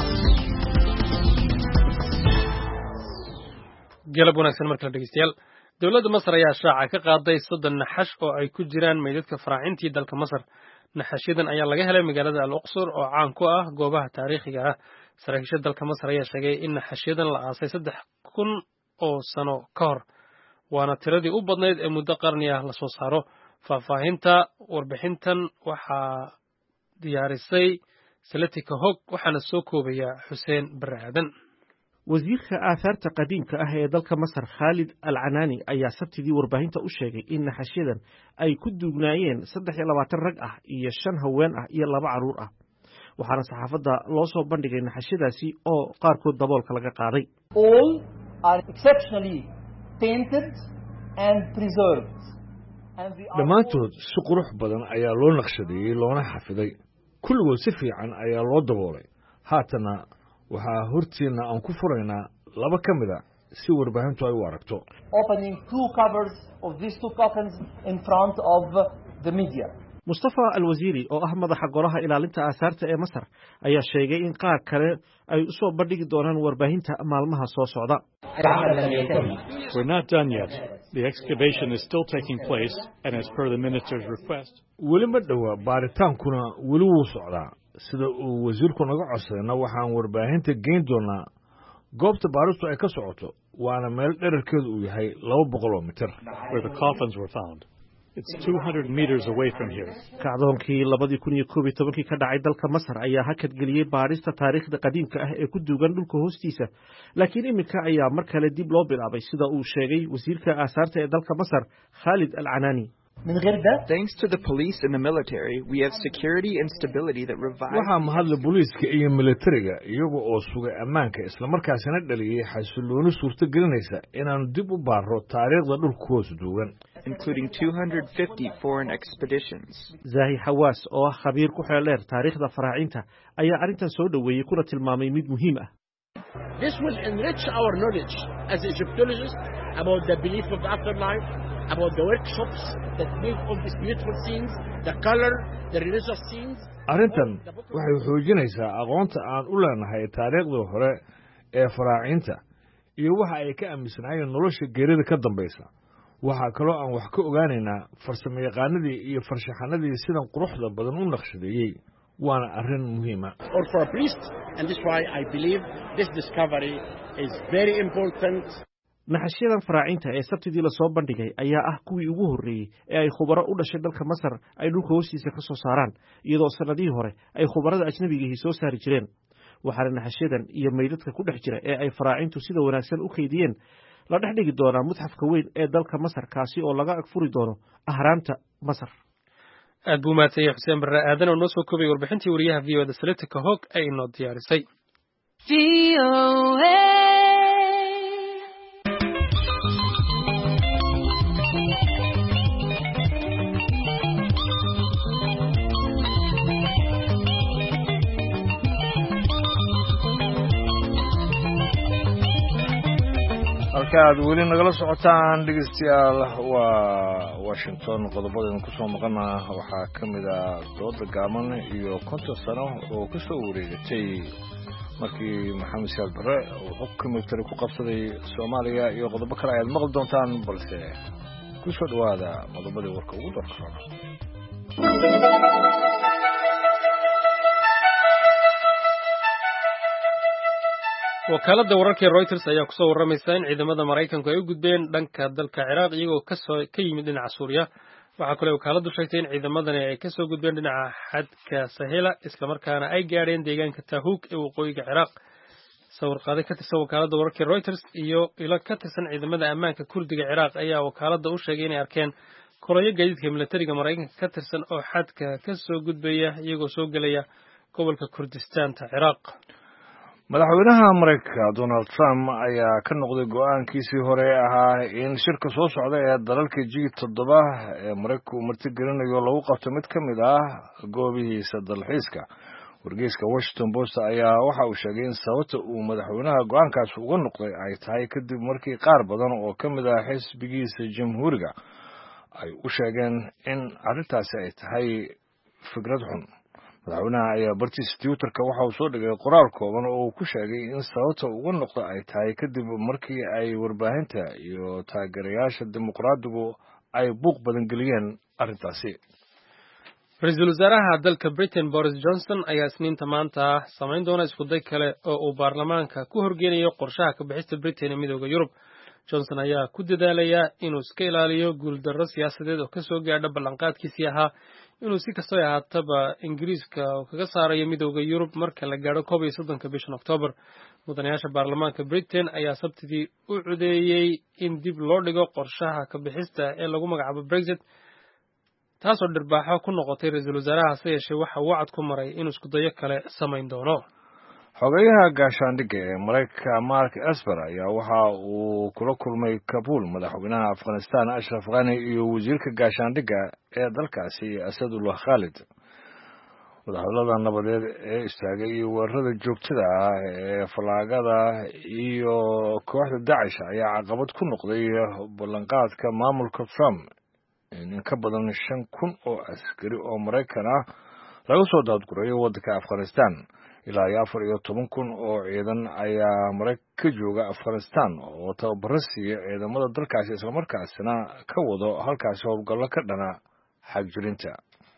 galab wanaagsan markale dhegeystayaal dowladda Masar ayaa shaaca ka qaaday 30 naxash oo ay ku jiraan meydadka faraacintii dalka Masar. naxashyadan ayaa laga helay magaalada Al-Aqsa oo caan ku ah goobaha taariikhiga ah. saraakiisha dalka Masar ayaa sheegay in naxashyadan la aasay 3,000 oo sano ka hor, waana tiradii u badnayd ee muddo qarni ah la soo saaro. faahfaahinta warbixintan waxaa diyaarisay Salatika Hog, waxaana soo koobaya Xuseen Baraadan. wasiirka aasaarta qadiimka ah ee dalka Masar Khalid Al-Anani ayaa sabtidii warbaahinta u sheegay in naxashyadan ay ku duugnaayeen 23 rag ah iyo 5 haween ah iyo 2 caruur ah. waxaana saxaafadda loo soo bandhigay naxashyadaasi oo qaarkood daboolka laga qaaday. All are exceptionally painted and preserved. dhammaantood si qurux badan ayaa loo naqshadeeyey loona xafiday, kulligood si fiican ayaa loo daboolay. haatana waxaa hortiina aan ku furaynaa 2 ka mid a si warbaahintu ay u aragto. Opening 2 covers of these 2 coffins in front of the media. Mustafa Al-Waziri oo ah madaxa golaha ilaalinta aasaarta ee Masar ayaa sheegay in qaar kale ay u soo bandhigi doonaan warbaahinta maalmaha soo socda. We're not done yet. The excavation is still taking place, and as per the minister's request, weli ma dhowa baaritaankuna weli wuu socdaa. sida uu wasiirku naga codsadayna waxaan warbaahinta geyn doonaa goobta baaristu ay ka socoto, waana meel dhererkeedu uu yahay 200 mitir. where the coffins were found. It's 200 meters away from here. kacdoonkii 2011 ka dhacay dalka Masar ayaa hakad geliyay baarista taariikhda qadiimka ah ee ku duugan dhulka hoostiisa, laakiin iminka ayaa mar kale dib loo bilaabay sida uu sheegay wasiirka aasaarta ee dalka Masar Khalid Al-Anani. Thanks to the police and the military, we have security and stability that revive. waxaa mahadla booliiska iyo militariga iyaga oo sugay ammaanka isla markaasina dhaliyay xasilooni suurto gelinaysa inaanu dib u baaro taariikhda dhulka hoos duugan, including 250 foreign expeditions. Zahi Hawaas oo ah khabiir ku xeeldheer taariikhda faraacinta ayaa arrintan soo dhaweeyay kuna tilmaamay mid muhiim ah. This will enrich our knowledge as Egyptologists about the belief of the afterlife, about the workshops that make all these beautiful scenes, the color, the religious scenes. arrintan waxay xoojinaysaa aqoonta aan u leenahay taariikhdii hore ee faraacinta iyo waxa ay ka aaminsanaayeen nolosha geerida ka dambaysa. waxaa kaloo aan wax ka ogaanaynaa farsamayaqaanadii iyo farshaxanadii sidan quruxda badan u naqshadeeyey, waana arrin muhiima. Or for a priest, and this is why I believe this discovery is very important. naxashyadan faraacinta ee sabtidii la soo bandhigay ayaa ah kuwii ugu horreeyey ee ay khubaro u dhashay dalka Masar ay dhulka hoostiisa ka soo saaraan, iyadoo sanadihii hore ay khubarada ajnabiga soo saari jireen. waxaana naxashyadan iyo meydadka ku dhex jira ee ay faraacintu sida wanaagsan u kaydiyeen la dhex dhigi doonaa mutxafka weyn ee dalka Masar, kaasi oo laga agfuri doono ahraamta Masar. aad buu mahadsanyahay Xuseen Barre Aadan oo noo soo koobay warbixintii wariyaha VOA Salatika Hog ay inoo diyaarisay. halkaad weli nagala socotaan dhegeystayaal waa Washington. qodobadaynu ku soo maqana waxaa ka mid ah dooda gaaban iyo 50 sano oo ku soo wareegatay markii Maxamed Siyaad Barre uu xukunka militari ku qabsaday Soomaaliya, iyo qodobo kale ayaad maqli doontaan, balse ku soo dhawaada qodobadii warka ugu doorka. wakaaladda wararka Reuters ayaa ku soo waramaysa in ciidamada Mareykanku ay u gudbeen dhanka dalka Ciraaq iyagoo ka yimid dhinaca Suuriya. waxaa kale wakaaladdu sheegtay in ciidamadani ay ka soo gudbeen dhinaca xadka Sahela isla markaana ay gaadheen deegaanka Tahuuk ee waqooyiga Ciraaq. sawir-qaade ka tirsan wakaaladda wararka Reuters iyo ilo ka tirsan ciidamada ammaanka Kurdiga Ciraaq ayaa wakaaladda u sheegay inay arkeen koloyo gaadiidka militariga Mareykanka ka tirsan oo xadka ka soo gudbaya iyagoo soo gelaya gobolka Kurdistaanta Ciraaq. madaxweynaha Mareykanka Donald Trump ayaa ka noqday go'aankiisii hore ahaa in shirka soo socda ee dalalka G7 ee Mareykanku martigelinayo lagu qabto mid ka mid ah goobihiisa dalxiiska. wargeyska Washington Post ayaa waxa uu sheegay in sababta uu madaxweynaha go'aankaas uga noqday ay tahay kadib markii qaar badan oo ka mid ah xisbigiisa Jamhuuriga ay u sheegeen in arrintaasi ay tahay fikrad xun. madaxweynaha ayaa bartiisa twitterka waxa uu soo dhigay qoraal kooban oo uu ku sheegay in sababta uga noqda ay tahay kadib markii ay warbaahinta iyo taageerayaasha dimuqraadigu ay buuq badan geliyeen arrintaasi. ra-iisul wasaaraha dalka Britain Boris Johnson ayaa isniinta maanta samayn doona iskuday kale oo uu baarlamaanka ku horgeynayo qorshaha ka bixista Britain ee midowda Yurub. Johnson ayaa ku dadaalaya inuu iska ilaaliyo guuldarro siyaasadeed oo ka soo gaadha ballanqaadkiisii ahaa inuu si kastoo ahaataba Ingiriiska kaga saarayo midowda Yurub marka la gaadho 31 bishan Oktoobar. mudanayaasha baarlamaanka Britain ayaa sabtidii u codeeyay in dib loo dhigo qorshaha ka bixista ee lagu magacaabo Brexit, taasoo dhirbaaxo ku noqotay ra-iisul wasaaraha hase yeeshee waxa uu wacad ku maray inuu isku dayo kale samayn doono. xogeyaha gaashaandhigga ee Mareykanka Mark Esper ayaa waxa uu kula kulmay Kabul madaxweynaha Afghanistan Ashraf Ghani iyo wasiirka gaashaandhigga ee dalkaasi Asadullah Khalid. wadahadallada nabadeed ee istaagay iyo weerarada joogtada ah ee falaagada iyo kooxda Daesh ayaa caqabad ku noqday ballanqaadka maamulka Trump in ka badan 5,000 oo askari oo Mareykan ah laga soo daadgurayo waddanka Afghanistan. ilaa 14,000 oo ciidan ayaa Mareykanka ka jooga Afghanistan oo tababaro siiya ciidamada dalkaasi isla markaasina ka wado halkaasi howlgallo ka dhana xagjirinta.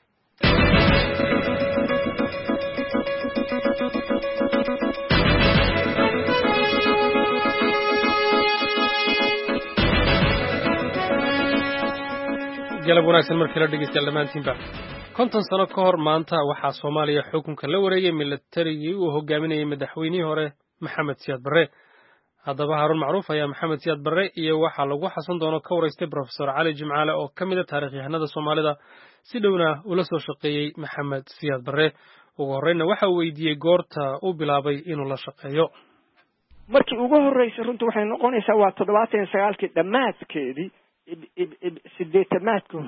galab wanaagsan markii la dhegeystayaal dhammaantiinba 50 sano ka hor maanta waxaa Soomaaliya xukunka la wareegay milatarigii uu hogaaminayay madaxweynihii hore Maxamed Siyaad Barre. haddaba Haarun Macruuf ayaa Maxamed Siyaad Barre iyo waxa lagu xasan doono ka wareystay Professor Cali Jimcaale oo ka mid ah taariikhyahanada Soomaalida si dhowna ula soo shaqeeyay Maxamed Siyaad Barre. ugu horreynna waxa uu weydiiyey goorta uu bilaabay inuu la shaqeeyo. markii ugu horreysay runtii waxay noqonaysaa waa 79 dhammaadkeedii sideetamaadka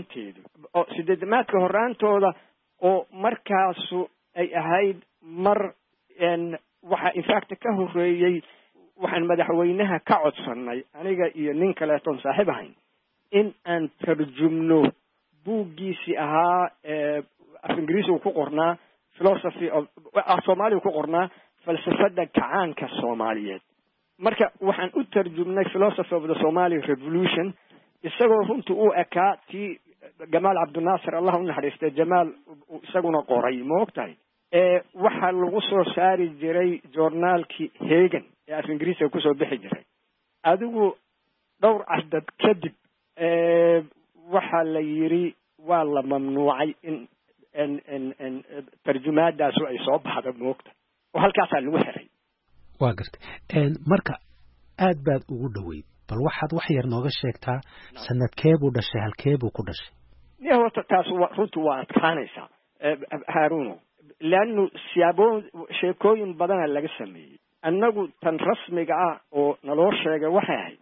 horraantooda oo markaasu ay ahayd mar waxa in fact ka horreeyey waxaan madaxweynaha ka codsanay aniga iyo nin kaleeton saaxiib ahayn in aan tarjumno buuggiisii ahaa af ingiriisi ku qornaa philosophy of Soomaaliya ku qornaa falsafada kacaanka Soomaaliyeed. marka waxaan u tarjumnay philosophy of the Somali Revolution isagoo runtii uu ekaa tii Jamaal Abdulnaasir Allah u naxariistay Jamaal isaguna qoray moogtahay waxa lagu soo saari jiray journaalkii Hagen ee af ingiriisiga ku soo bixi jiray. adigu dhowr cadad kadib waxa la yiri waa la mamnuucay in tarjumaadaas ay soo baxdo moogta oo halkaas lagu xiray. waa gartay marka aad baad ugu dhaweyd bal waxaad wax yar nooga sheegtaa sanadkee buu dhashay halkee buu ku dhashay. horta taas runtii waa adkaanaysaa Haaruno laannu sheekooyin badana laga sameeyey. annagu tan rasmiga ah oo naloo sheegay waxay ahayd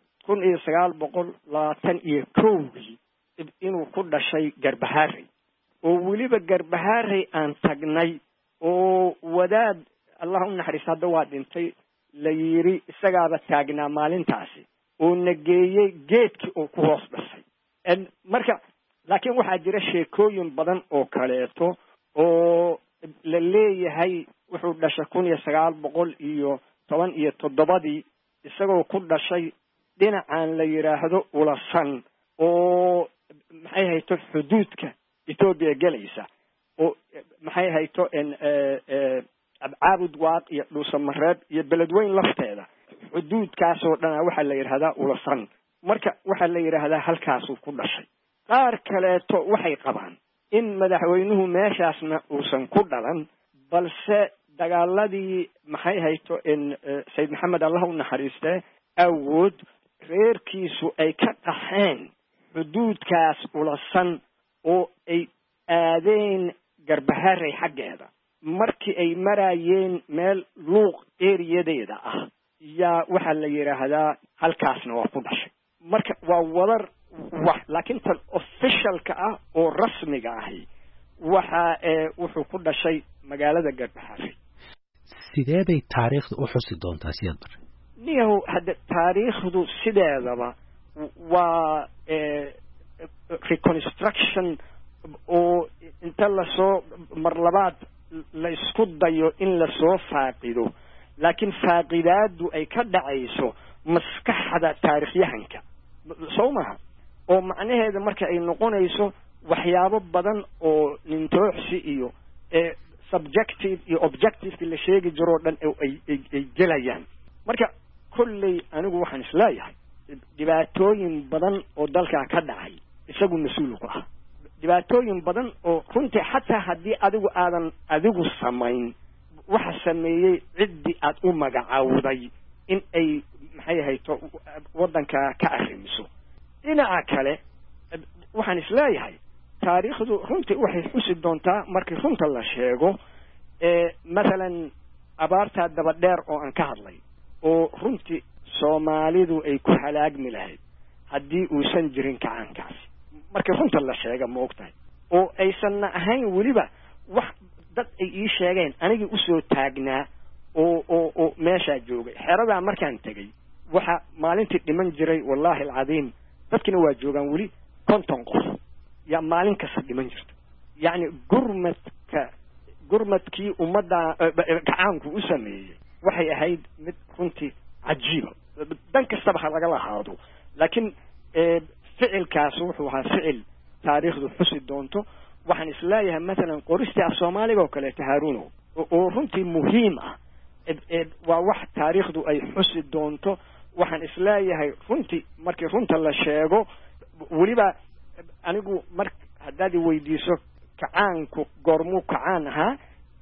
1921 inuu ku dhashay Garbaharey oo weliba Garbaharey aan tagnay oo wadaad Allah u naxariisto hadda waa dhintay la yiri isagaaba taagnaa maalintaasi oo nageeyay geedkii oo ku hoos dhashay. marka laakiin waxaa jira sheekooyin badan oo kaleeto oo la leeyahay wuxuu dhashay 1917 isagoo ku dhashay dhinacaan la yiraahdo Ulasan oo maxay hayto xuduudka Ethiopia galaysa oo maxay hayto abcaabud waaq iyo dhuusamareeb iyo beledweyn lafteeda xuduudkaas oo dhan waxa la yiraahdaa Ulasan. marka waxa la yiraahdaa halkaas uu ku dhashay. qaar kaleeto waxay qabaan in madaxweynuhu meeshaasna uusan ku dhalan balse dagaaladii maxay hayto Sayyid Maxamed Allah u naxariistay awood reerkiisu ay ka qaxeen xuduudkaas Ulasan oo ay aadeen Garbaharey xaggeeda. markii ay marayeen meel luuq eeriyadeeda ah yaa waxa la yiraahdaa halkaasna waa ku dhashay. marka waa wadar wax laakiin tan officialka ah oo rasmiga ah waxa wuxuu ku dhashay magaalada Garbaharey. sidee bay taariikhdu u xusi doontaa Siyaad Barre? niyow hadda taariikhdu sideedaba waa reconstruction oo inta lasoo mar labaad la isku dayo in lasoo faaqido laakiin faaqidaadu ay ka dhacayso maskaxda taariikhyahanka soo maha oo macnaheeda marka ay noqonayso waxyaabo badan oo nintooxsi iyo subjective iyo objective la sheegi jiro dhan ay gelayaan marka kulley anigu waxaan isleeyahay dhibaatooyin badan oo dalka ka dhacay isagu mas-uul ku ah dhibaatooyin badan oo runtii xataa haddii adigu samayn waxa sameeyey ciddii aad u magacaawday in ay maxay ahayto waddanka ka arrimiso dhinaca kale waxaan isleeyahay taariikhdu runtii waxay xusi doontaa markii runta la sheego mathalan abaartaa daba dheer oo aan ka hadlay oo runtii soomaalidu ay ku halaagmi lahayd haddii uusan jirin kacaankaasi markii runta la sheega ma og tahay oo aysanna ahayn weliba wax dad ay ii sheegeen anigii usoo taagnaa oo meeshaa joogay xeradaa markaan tegey waxa maalintii dhiman jiray wallaahi alcadiim dadkina waa joogaan weli 50 qof yaa maalin kasta dhiman jirta yacni gurmadkii ummadda gacaanku u sameeyey waxay ahayd mid runtii cajiiba dan kastaba ha laga lahaado laakiin ficilkaas wuxuu ahaa ficil taariikhdu xusi doonto waxaan isleeyahay mathalan qoristii af soomaaliga oo kaleeto haaruunow oo runtii muhiim ah waa wax taariikhdu ay xusi doonto waxaan isleeyahay runtii markii runta la sheego weliba anigu haddaad weydiiso kacaanku goormuu kacaan ahaa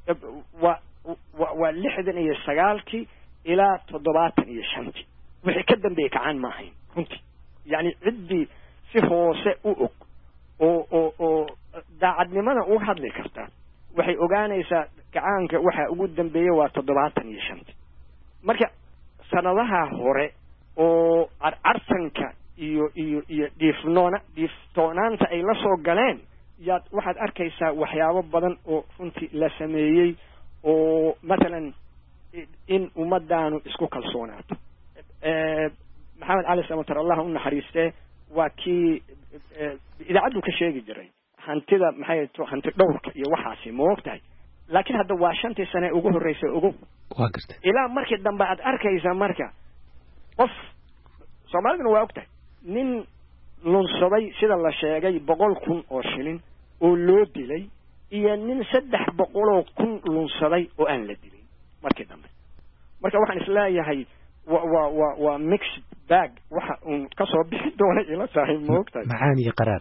waa 69 ilaa 75 wixii ka dambeeyey kacaan ma ahayn runtii yacni ciddii si hoose u og oo daacadnimada uga hadli karta waxay ogaanaysaa kacaanka waxa ugu dambeeyey waa 75 marka sanadaha hore oo carsanka iyo dhiiftoonaanta ay la soo galeen waxaad arkaysaa waxyaabo badan oo runtii la sameeyey oo mathalan in ummadaanu isku kalsoonaato maxamed cali samatar allah u naxariistee waa kii idaacaddu ka sheegi jiray hantida maxay hanti dhowrka iyo waxaasi ma og tahay laakiin hadda waa 5 sane ugu horreysay ugu waa gartay ilaa markii dambe aad arkaysaa marka qof soomaaliduna waa og tahay nin lunsaday sida la sheegay 100,000 oo shilin oo loo dilay iyo nin 300,000 lunsaday oo aan la dilin markii dambe marka waxaan isleeyahay waa mixed bag waxa uu ka soo bixi doona ila tahay ma og tahay macaan iyo qaraar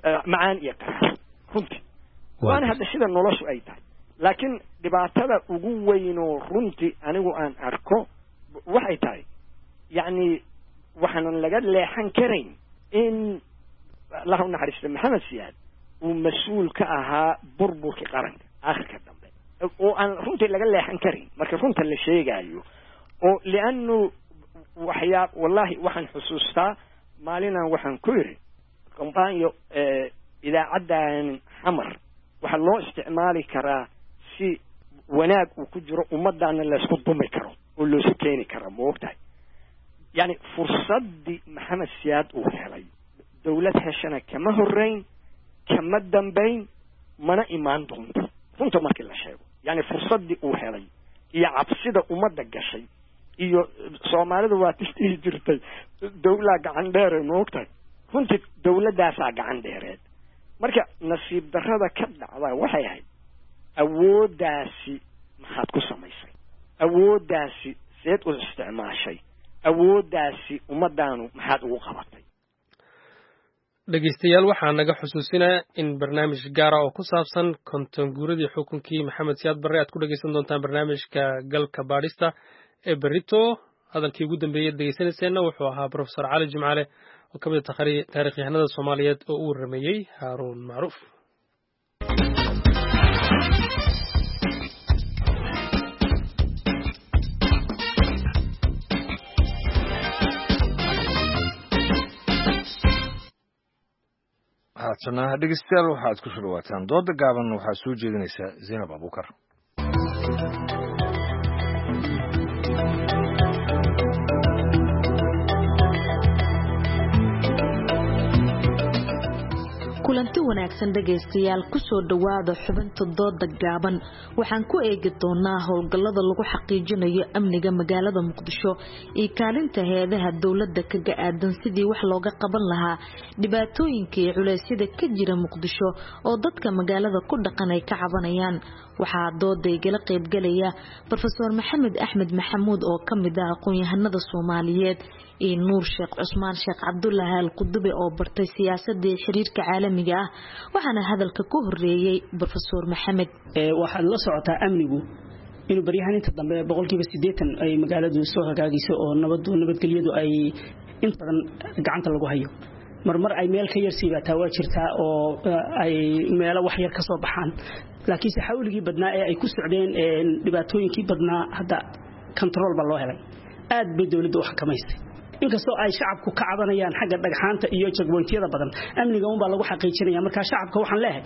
runtii waana hadda sida noloshu ay tahay laakiin dhibaatada ugu weyn oo runtii anigu aan arko waxay tahay yacni waxaanan laga leexan karayn in allah u naxariisto maxamed siyaad uu mas-uul ka ahaa burburkii qaranka aakhirka dambe oo aan runtii laga leexan karin marka runta la sheegaayo oo liannu wallahi waxaan xusuustaa maalinaan waxaan ku yidhi kombaanyo idaacaddan xamar waxaa loo isticmaali karaa si wanaag uu ku jiro ummaddaana laysku dumi karo oo loosu keeni karo ma og tahay yacni fursaddii maxamed siyaad uu helay dawlad heshana kama horrayn kama dambayn mana imaan doonto runta markii la sheego yacni fursaddii uu helay iyo cabsida ummadda gashay iyo soomaalida waa tishihi jirtay dawlaa gacan dheere ma og tahay runtii dawladdaasaa gacan dheereed marka nasiib darrada ka dhacda waxay ahayd awooddaasi maxaad ku samaysay awooddaasi seed u isticmaashay awooddaasi ummaddaanu maxaad ugu qabatay dhegeystayaal waxaa naga xusuusinaya in barnaamij gaara oo ku saabsan konton guuradii xukunkii maxamed siyaad barre aad ku dhegeysan doontaan barnaamijka galka baadhista ee berito hadalkii ugu dambeeyay dhegeysanayseena wuxuu ahaa professor cali jimcaale oo ka mid ah taariikhyahanada Soomaaliyeed oo uu warameeyay Haaruun Macruuf haatana dhegeystayaal waxaad ku soo dhawaataan dooda gaaban waxaa soo jeedinaysa Zainab Abuukar kulanti wanaagsan dhagaystayaal ku soo dhawaada xubinta dooda gaaban waxaan ku eegi doonaa howlgallada lagu xaqiijinayo amniga magaalada Muqdisho iyo kaalinta hay'adaha dawladda kaga aadan sidii wax looga qaban lahaa dhibaatooyinka iyo culeysyada ka jira Muqdisho oo dadka magaalada ku dhaqan ay ka cabanayaan waxaa doodayga la qayb galaya Professor Maxamed Axmed Maxamuud oo kamid ah aqoon-yahanada Soomaaliyeed iyo Nuur Sheekh Cusmaan Sheekh Cabdullaahi Al-Qudbi oo bartay siyaasadda iyo xiriirka caalamiga ah waxaana hadalka ku horeeyay Professor Maxamed waxaan la socotaa amnigu inuu bariyahan inta dambe 80% ay magaaladu soo hagaagayso oo nabadgelyadu ay inta badan gacanta lagu hayo marmar ay meel ka yar siibataa waa jirtaa oo ay meel wax yar ka soo baxaan laakiin si xawligii badnaa ee ay ku socdeen dhibaatooyinkii badnaa hadda control ba loo helay aad bay dawladdu u xakamaysay inkastoo ay shacabku ka cabanayaan xagga dhagxaanta iyo jagweyntiyada badan amniga un baa lagu xaqiijinaya marka shacabka waxaan leeyahay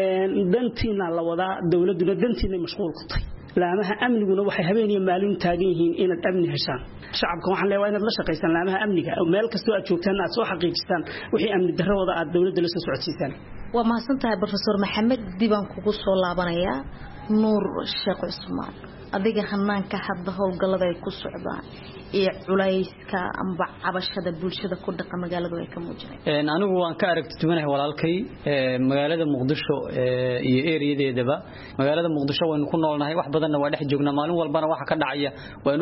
dantiina la wadaa dawladuna dantiina mashquul ku tahay laamaha amniguna waxay habeen iyo maalin taagan yihiin inaad amni heshaan shacabka waxaan leeyahay inaad la shaqeysaan laamaha amniga meel kastoo aad joogtaan aad soo xaqiijistaan wixii amni darrooda aad dawladda la soo socodsiisaan waa mahadsantahay Professor Maxamed dibaan kugu soo laabanayaa Nuur Sheekh Cusmaan adiga hanaanka hadda howlgallada ay ku socdaan ee culayska amba cabashada bulshada ku dhaqan magaalada ay ka muujinayaan anigu waan ka aragti duwanahay walaalkay magaalada Muqdisho iyo ereyadeedaba magaalada Muqdisho waan ku noolnahay wax badanna waa dhex joognaa maalin walbana waxa ka dhacaya waxaan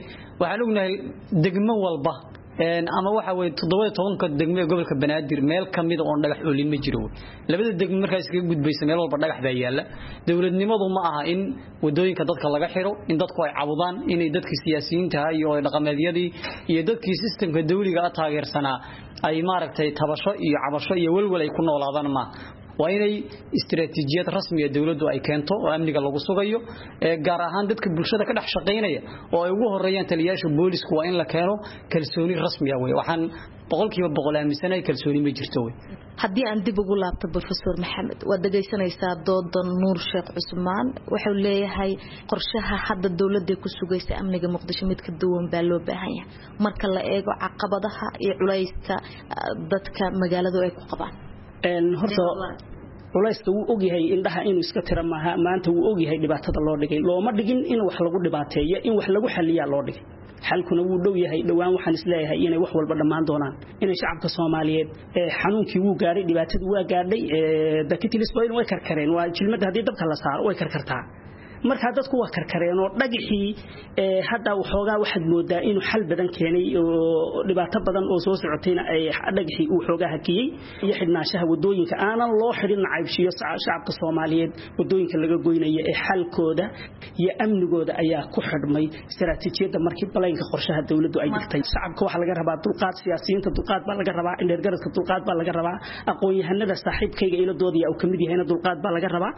ognahay degmo walba ama waxa way 17 degmo gobolka Banaadir meel kamid oo dhagax oolin ma jiro labada degmo markaas iska gudbaysa meel walba dhagax baa yaala dawladnimadu ma aha in wadooyinka dadka laga xiro in dadku ay cabudaan in dadka siyaasiyiinta iyo dhaqameedyadii iyo dadkii systemka dawliga ah taageersanaa ay maaragtay tabasho iyo cabasho iyo walwal ay ku noolaadaan ma waa inay istiraatiijiyad rasmi ah dawladdu ay keento oo amniga lagu sugayo gaar ahaan dadka bulshada ka dhex shaqeynaya oo ay ugu horeeyaan taliyaasha booliska waa in la keeno kalsooni rasmi ah waxaan 100% aaminsanahay kalsooni ma jirto haddii aan dib ugu laabto Professor Maxamed waad dhageysanaysaa doodan Nuur Sheekh Cusmaan wuxuu leeyahay qorshaha hadda dawladda ku sugaysa amniga Muqdisho mid ka duwan baa loo baahan yahay marka la eego caqabadaha iyo culayska dadka magaaladu ay ku qabaan horta culayska uu og yahay indhaha inuu iska tira maaha maanta uu og yahay dhibaatada loo dhigay looma dhigin in wax lagu dhibaateeyo in wax lagu xalliyaa loo dhigay xalkuna wuu dhow yahay dhawaan waxaan isleeyahay inay wax walba dhamaan doonaan inay shacabka Soomaaliyeed xanuunkii uu gaaray dhibaatadu waa gaadhay dakitilis way karkareen waa jilmada hadii dabka la saaro way karkartaa marka dadku waa karkareen oo dhagixii hadda waxoogaa waxaad moodaa inuu xal badan keenay oo dhibaato badan oo soo socotayna ay dhagixii uu xoogaa hakiyay iyo xidhnaanshaha wadooyinka aanan loo xidhin caybshiyo shacabka Soomaaliyeed wadooyinka laga goynayo ee xalkooda iyo amnigooda ayaa ku xidhmay istiraatiijiyada markii balaynka qorshaha dawladdu ay dhigtay shacabka waxa laga rabaa dulqaad siyaasiyiinta dulqaad baa laga rabaa indheergaradka dulqaad baa laga rabaa aqoon-yahanada saaxiibkayga ila doodaya oo kamid yahay dulqaad baa laga rabaa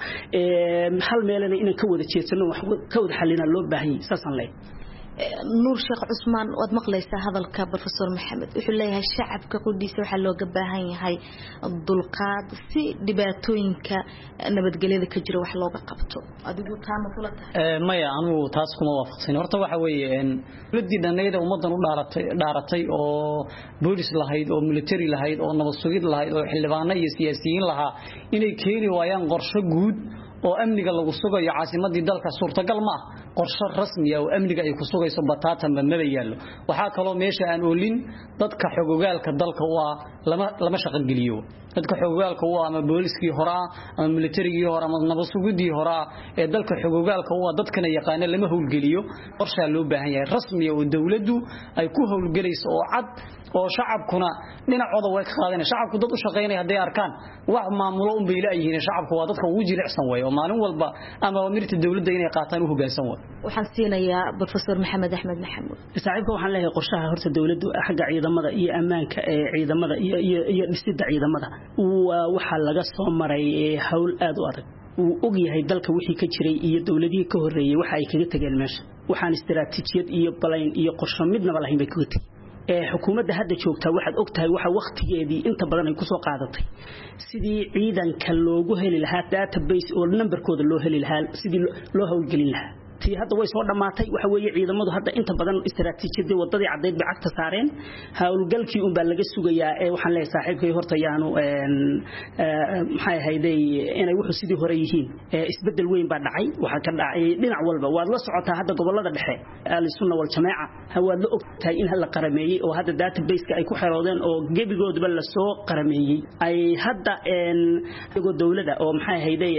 hal meelana inaan ka wada jeedsano wax ka wada xalina loo baahan yahay saasan leey Nuur Sheekh Cusmaan wad maqlaysaa hadalka Professor Maxamed wuxuu leeyahay shacabka qodiisa waxa looga baahan yahay dulqaad si dhibaatooyinka nabadgelyada ka jira wax looga qabto adigu taama kula tahay maya anigu taas kuma waafaqsan horta waxa weeye ladii dhanayda ummadan u dhaaratay oo boolis lahayd oo military lahayd oo nabad sugid lahayd oo xildhibaano iyo siyaasiyiin lahaa inay keeni waayaan qorshe guud oo amniga lagu sugayo caasimadii dalka suurtagal ma qorshe rasmi ah oo amniga ay ku sugayso bataatan ma yaalo waxa kale oo meesha aan oolin dadka xogogaalka dalka waa lama shaqo geliyo dadka xogogaalka waa ama booliskii hore ama militarigii hore ama nabad sugidii hore ee dalka xogogaalka waa dadkana yaqaan lama howlgeliyo qorshe loo baahan yahay rasmi ah oo dawladdu ay ku howlgelayso oo cad oo shacabkuna dhinacooda way ka qaadeen shacabku dad u shaqeynay haday arkaan wax maamulo un bay ilaahiin shacabku waa dadka ugu jilicsan way oo maalin walba ama amirta dawladda inay qaataan u hoggaansan way waxaan siinayaa Professor Maxamed Axmed Maxamuud saaxiibka waxaan leeyahay qorshaha horta dawladdu xagga ciidamada iyo ammaanka ee ciidamada iyo dhisidda ciidamada waxa laga soo maray hawl aad u adag uu og yahay dalka wixii ka jiray iyo dawladihii ka horeeyay waxa ay kaga tageen meesha waxaan istiraatiijiyad iyo balayn iyo qorshe midnaba lahayn bay kaga tageen xukuumadda hadda joogta waxaad ogtahay waxa waqtigeedii inta badan ay ku soo qaadatay sidii ciidanka loogu heli lahaa database oo numberkooda loo heli lahaa sidii loo hawlgelin lahaa tii hadda way soo dhamaatay waxa weeye ciidamadu hadda inta badan istiraatiijiyadii wadadii cadeyd bacagta saareen hawlgalkii un baa laga sugayaa ee waxaan leeyahay saaxiibkay horta yaanu maxay hayday inay wuxuu sidii hore yihiin isbedel weyn baa dhacay waxa ka dhacay dhinac walba waad la socotaa hadda gobolada dhexe al-sunna wal jamaa waad la ogtahay in hal qarameeyay oo hadda database-ka ay ku xeroodeen oo gebigoodba la soo qarameeyay ay hadda dowladda oo maxay hayday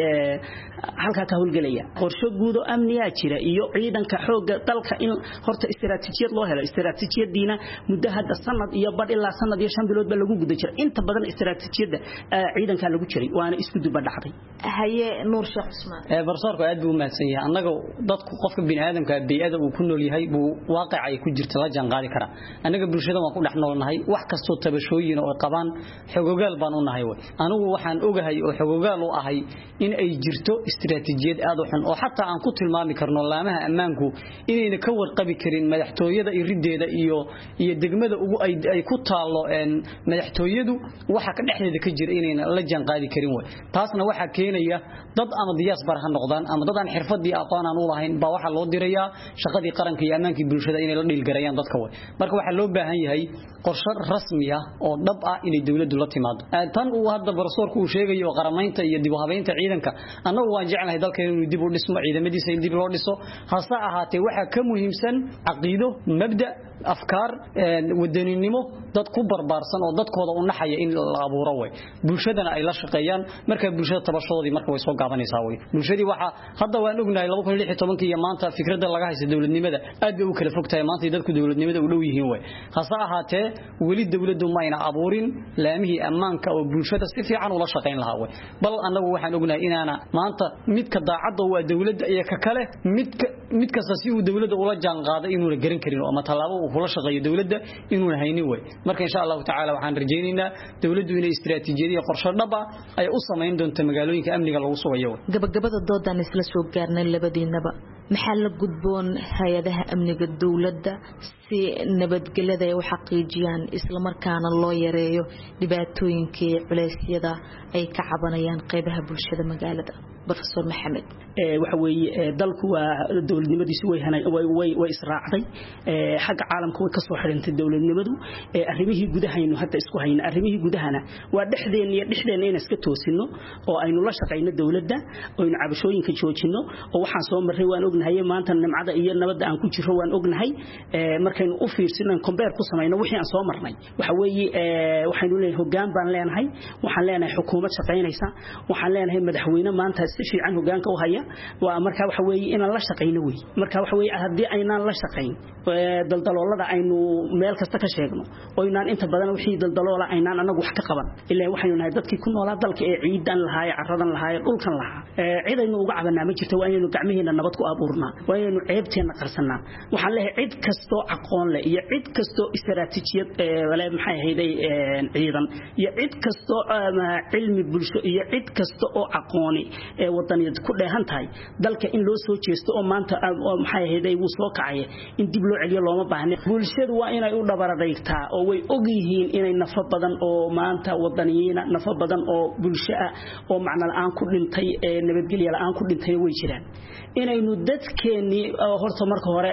halka ka howlgalaya qorshe guud oo amniga jira iyo ciidanka xooga dalka in horta istiraatiijiyad loo helo istiraatiijiyadiina muddo hadda sanad iyo bad ilaa sanad iyo 5 bilood ba lagu guda jiray inta badan istiraatiijiyada ciidanka lagu jiray waana isku duba dhacday haye nuur sheekh Usmaan barsoorku aad buu mahadsan yahay annaga dadku qofka bini'aadamka biyada uu ku nool yahay buu waaqic ay ku jirto la jaan qaadi kara annaga bulshada waan ku dhex noolnahay wax kasto tabashooyin oo qabaan xogogaal baan u nahay way anigu waxaan ogahay oo xogogaal u ahay in ay jirto istiraatiijiyad aad u xun oo xataa aan ku tilmaami karno laamaha ammaanku inayna ka warqabi karin madaxtooyada irideeda iyo degmada ugu ay ku taalo madaxtooyadu waxa ka dhexdeeda ka jira inayna la jaan qaadi karin way taasna waxa keenaya dad ama diyaasbar ha noqdaan ama dad aan xirfadii aqoon aan u lahayn ba waxa loo dirayaa shaqadii qaranka iyo ammaankii bulshada inay la dhilgarayaan dadka way marka waxa loo baahan yahay qorshe rasmi ah oo dhab ah inay dawladdu la timaado tan uu hadda barsoorku uu sheegayo qaramaynta iyo dib u habeynta ciidanka annagu waan jecelahay dalkeena inuu dib u dhismo ciidamadiisa in dib loo dhiso hasa ahaatee waxa ka muhiimsan aqiido mabda afkaar wadaninimo dad ku barbaarsan oo dadkooda u naxaya in la abuuro way bulshadana ay la shaqeeyaan marka bulshada tabashoodii marka way soo gaabanaysaa way bulshadii waxa hadda waan ognahay 2016 iyo maanta fikradda laga haysto dawladnimada aad bay u kala fogtahay maanta dadku dawladnimada u dhow yihiin way hasa ahaatee wali dawladdu ma ayna abuurin laamihii ammaanka oo bulshada si fiican ula shaqeyn lahaa way bal annagu waxaan ognahay inaana maanta midka daacadda waa dawladda iyo ka kale mid kasta si uu dawladda ula jaan qaado inuu la garan karin ama talaabo uu kula shaqeeyo dawladda inuu haynin way marka insha Allah taala waxaan rajaynaynaa dawladdu inay istiraatiijiyad qorshe dhab ah ay u sameyn doonto magaalooyinka amniga lagu sugayo gabagabada doodan isla soo gaarnay labadiinaba maxaa la gudboon hay'adaha amniga dawladda si nabadgelyada ay u xaqiijiyaan isla markaana loo yareeyo dhibaatooyinka culeysyada ay ka cabanayaan qaybaha bulshada magaalada Professor Maxamed waxa weeye dalku waa dawladnimadiisu way israacday xagga caalamka way ka soo xirintay dawladnimadu arrimihii gudahaynu hadda isku hayna arrimihii gudahana waa dhexdeena in iska toosino oo aynu la shaqeyno dawladda oo aynu cabashooyinka joojino oo waxaan soo maray waan ognahay maanta nimcada iyo nabadda aan ku jiro waan ognahay markaynu u fiirsino compare ku sameeyno wixii aan soo marnay waxa weeye waxaynu leeyahay hoggaan baan leenahay waxaan leenahay xukuumad shaqeynaysa waxaan leenahay madaxweyne maanta si fiican hoggaanka u haya waa marka waxa weeye inaan la shaqeyno way marka waxa weeye hadii aynaan la shaqeyn daldaloolada aynu meel kasta ka sheegno oo inaan inta badan wixii daldaloola aynaan anagu wax ka qaban ilaa waxaynu nahay dadkii ku noolaa dalka ee ciidan lahaay caradan lahaay dhulkan lahaa ciidaynu uga cabanaa ma jirto waa inaynu gacmihiina nabad ku abuurnaa waa inaynu ceebteena qarsanaa waxaan leeyahay cid kasto aqoon leh iyo cid kasto istiraatiijiyad wala maxay hayday ciidan iyo cid kasto cilmi bulsho iyo cid kasto oo aqooni wadaniyad ku dheehan tahay dalka in loo soo jeesto oo maanta maxay hayday uu soo kacay in dib loo celiyo looma baahna bulshadu waa inay u dhabaradaygtaa oo way og yihiin inay nafo badan oo maanta wadaniyiina nafo badan oo bulsho ah oo macna la'aan ku dhintay nabadgelyo la'aan ku dhintay way jiraan inaynu dadkeeni horta marka hore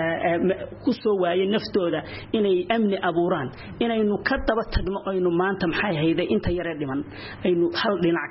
ku soo waayay naftooda inay amni abuuraan inaynu ka daba tagno aynu maanta maxay hayday inta yare dhiman aynu hal dhinac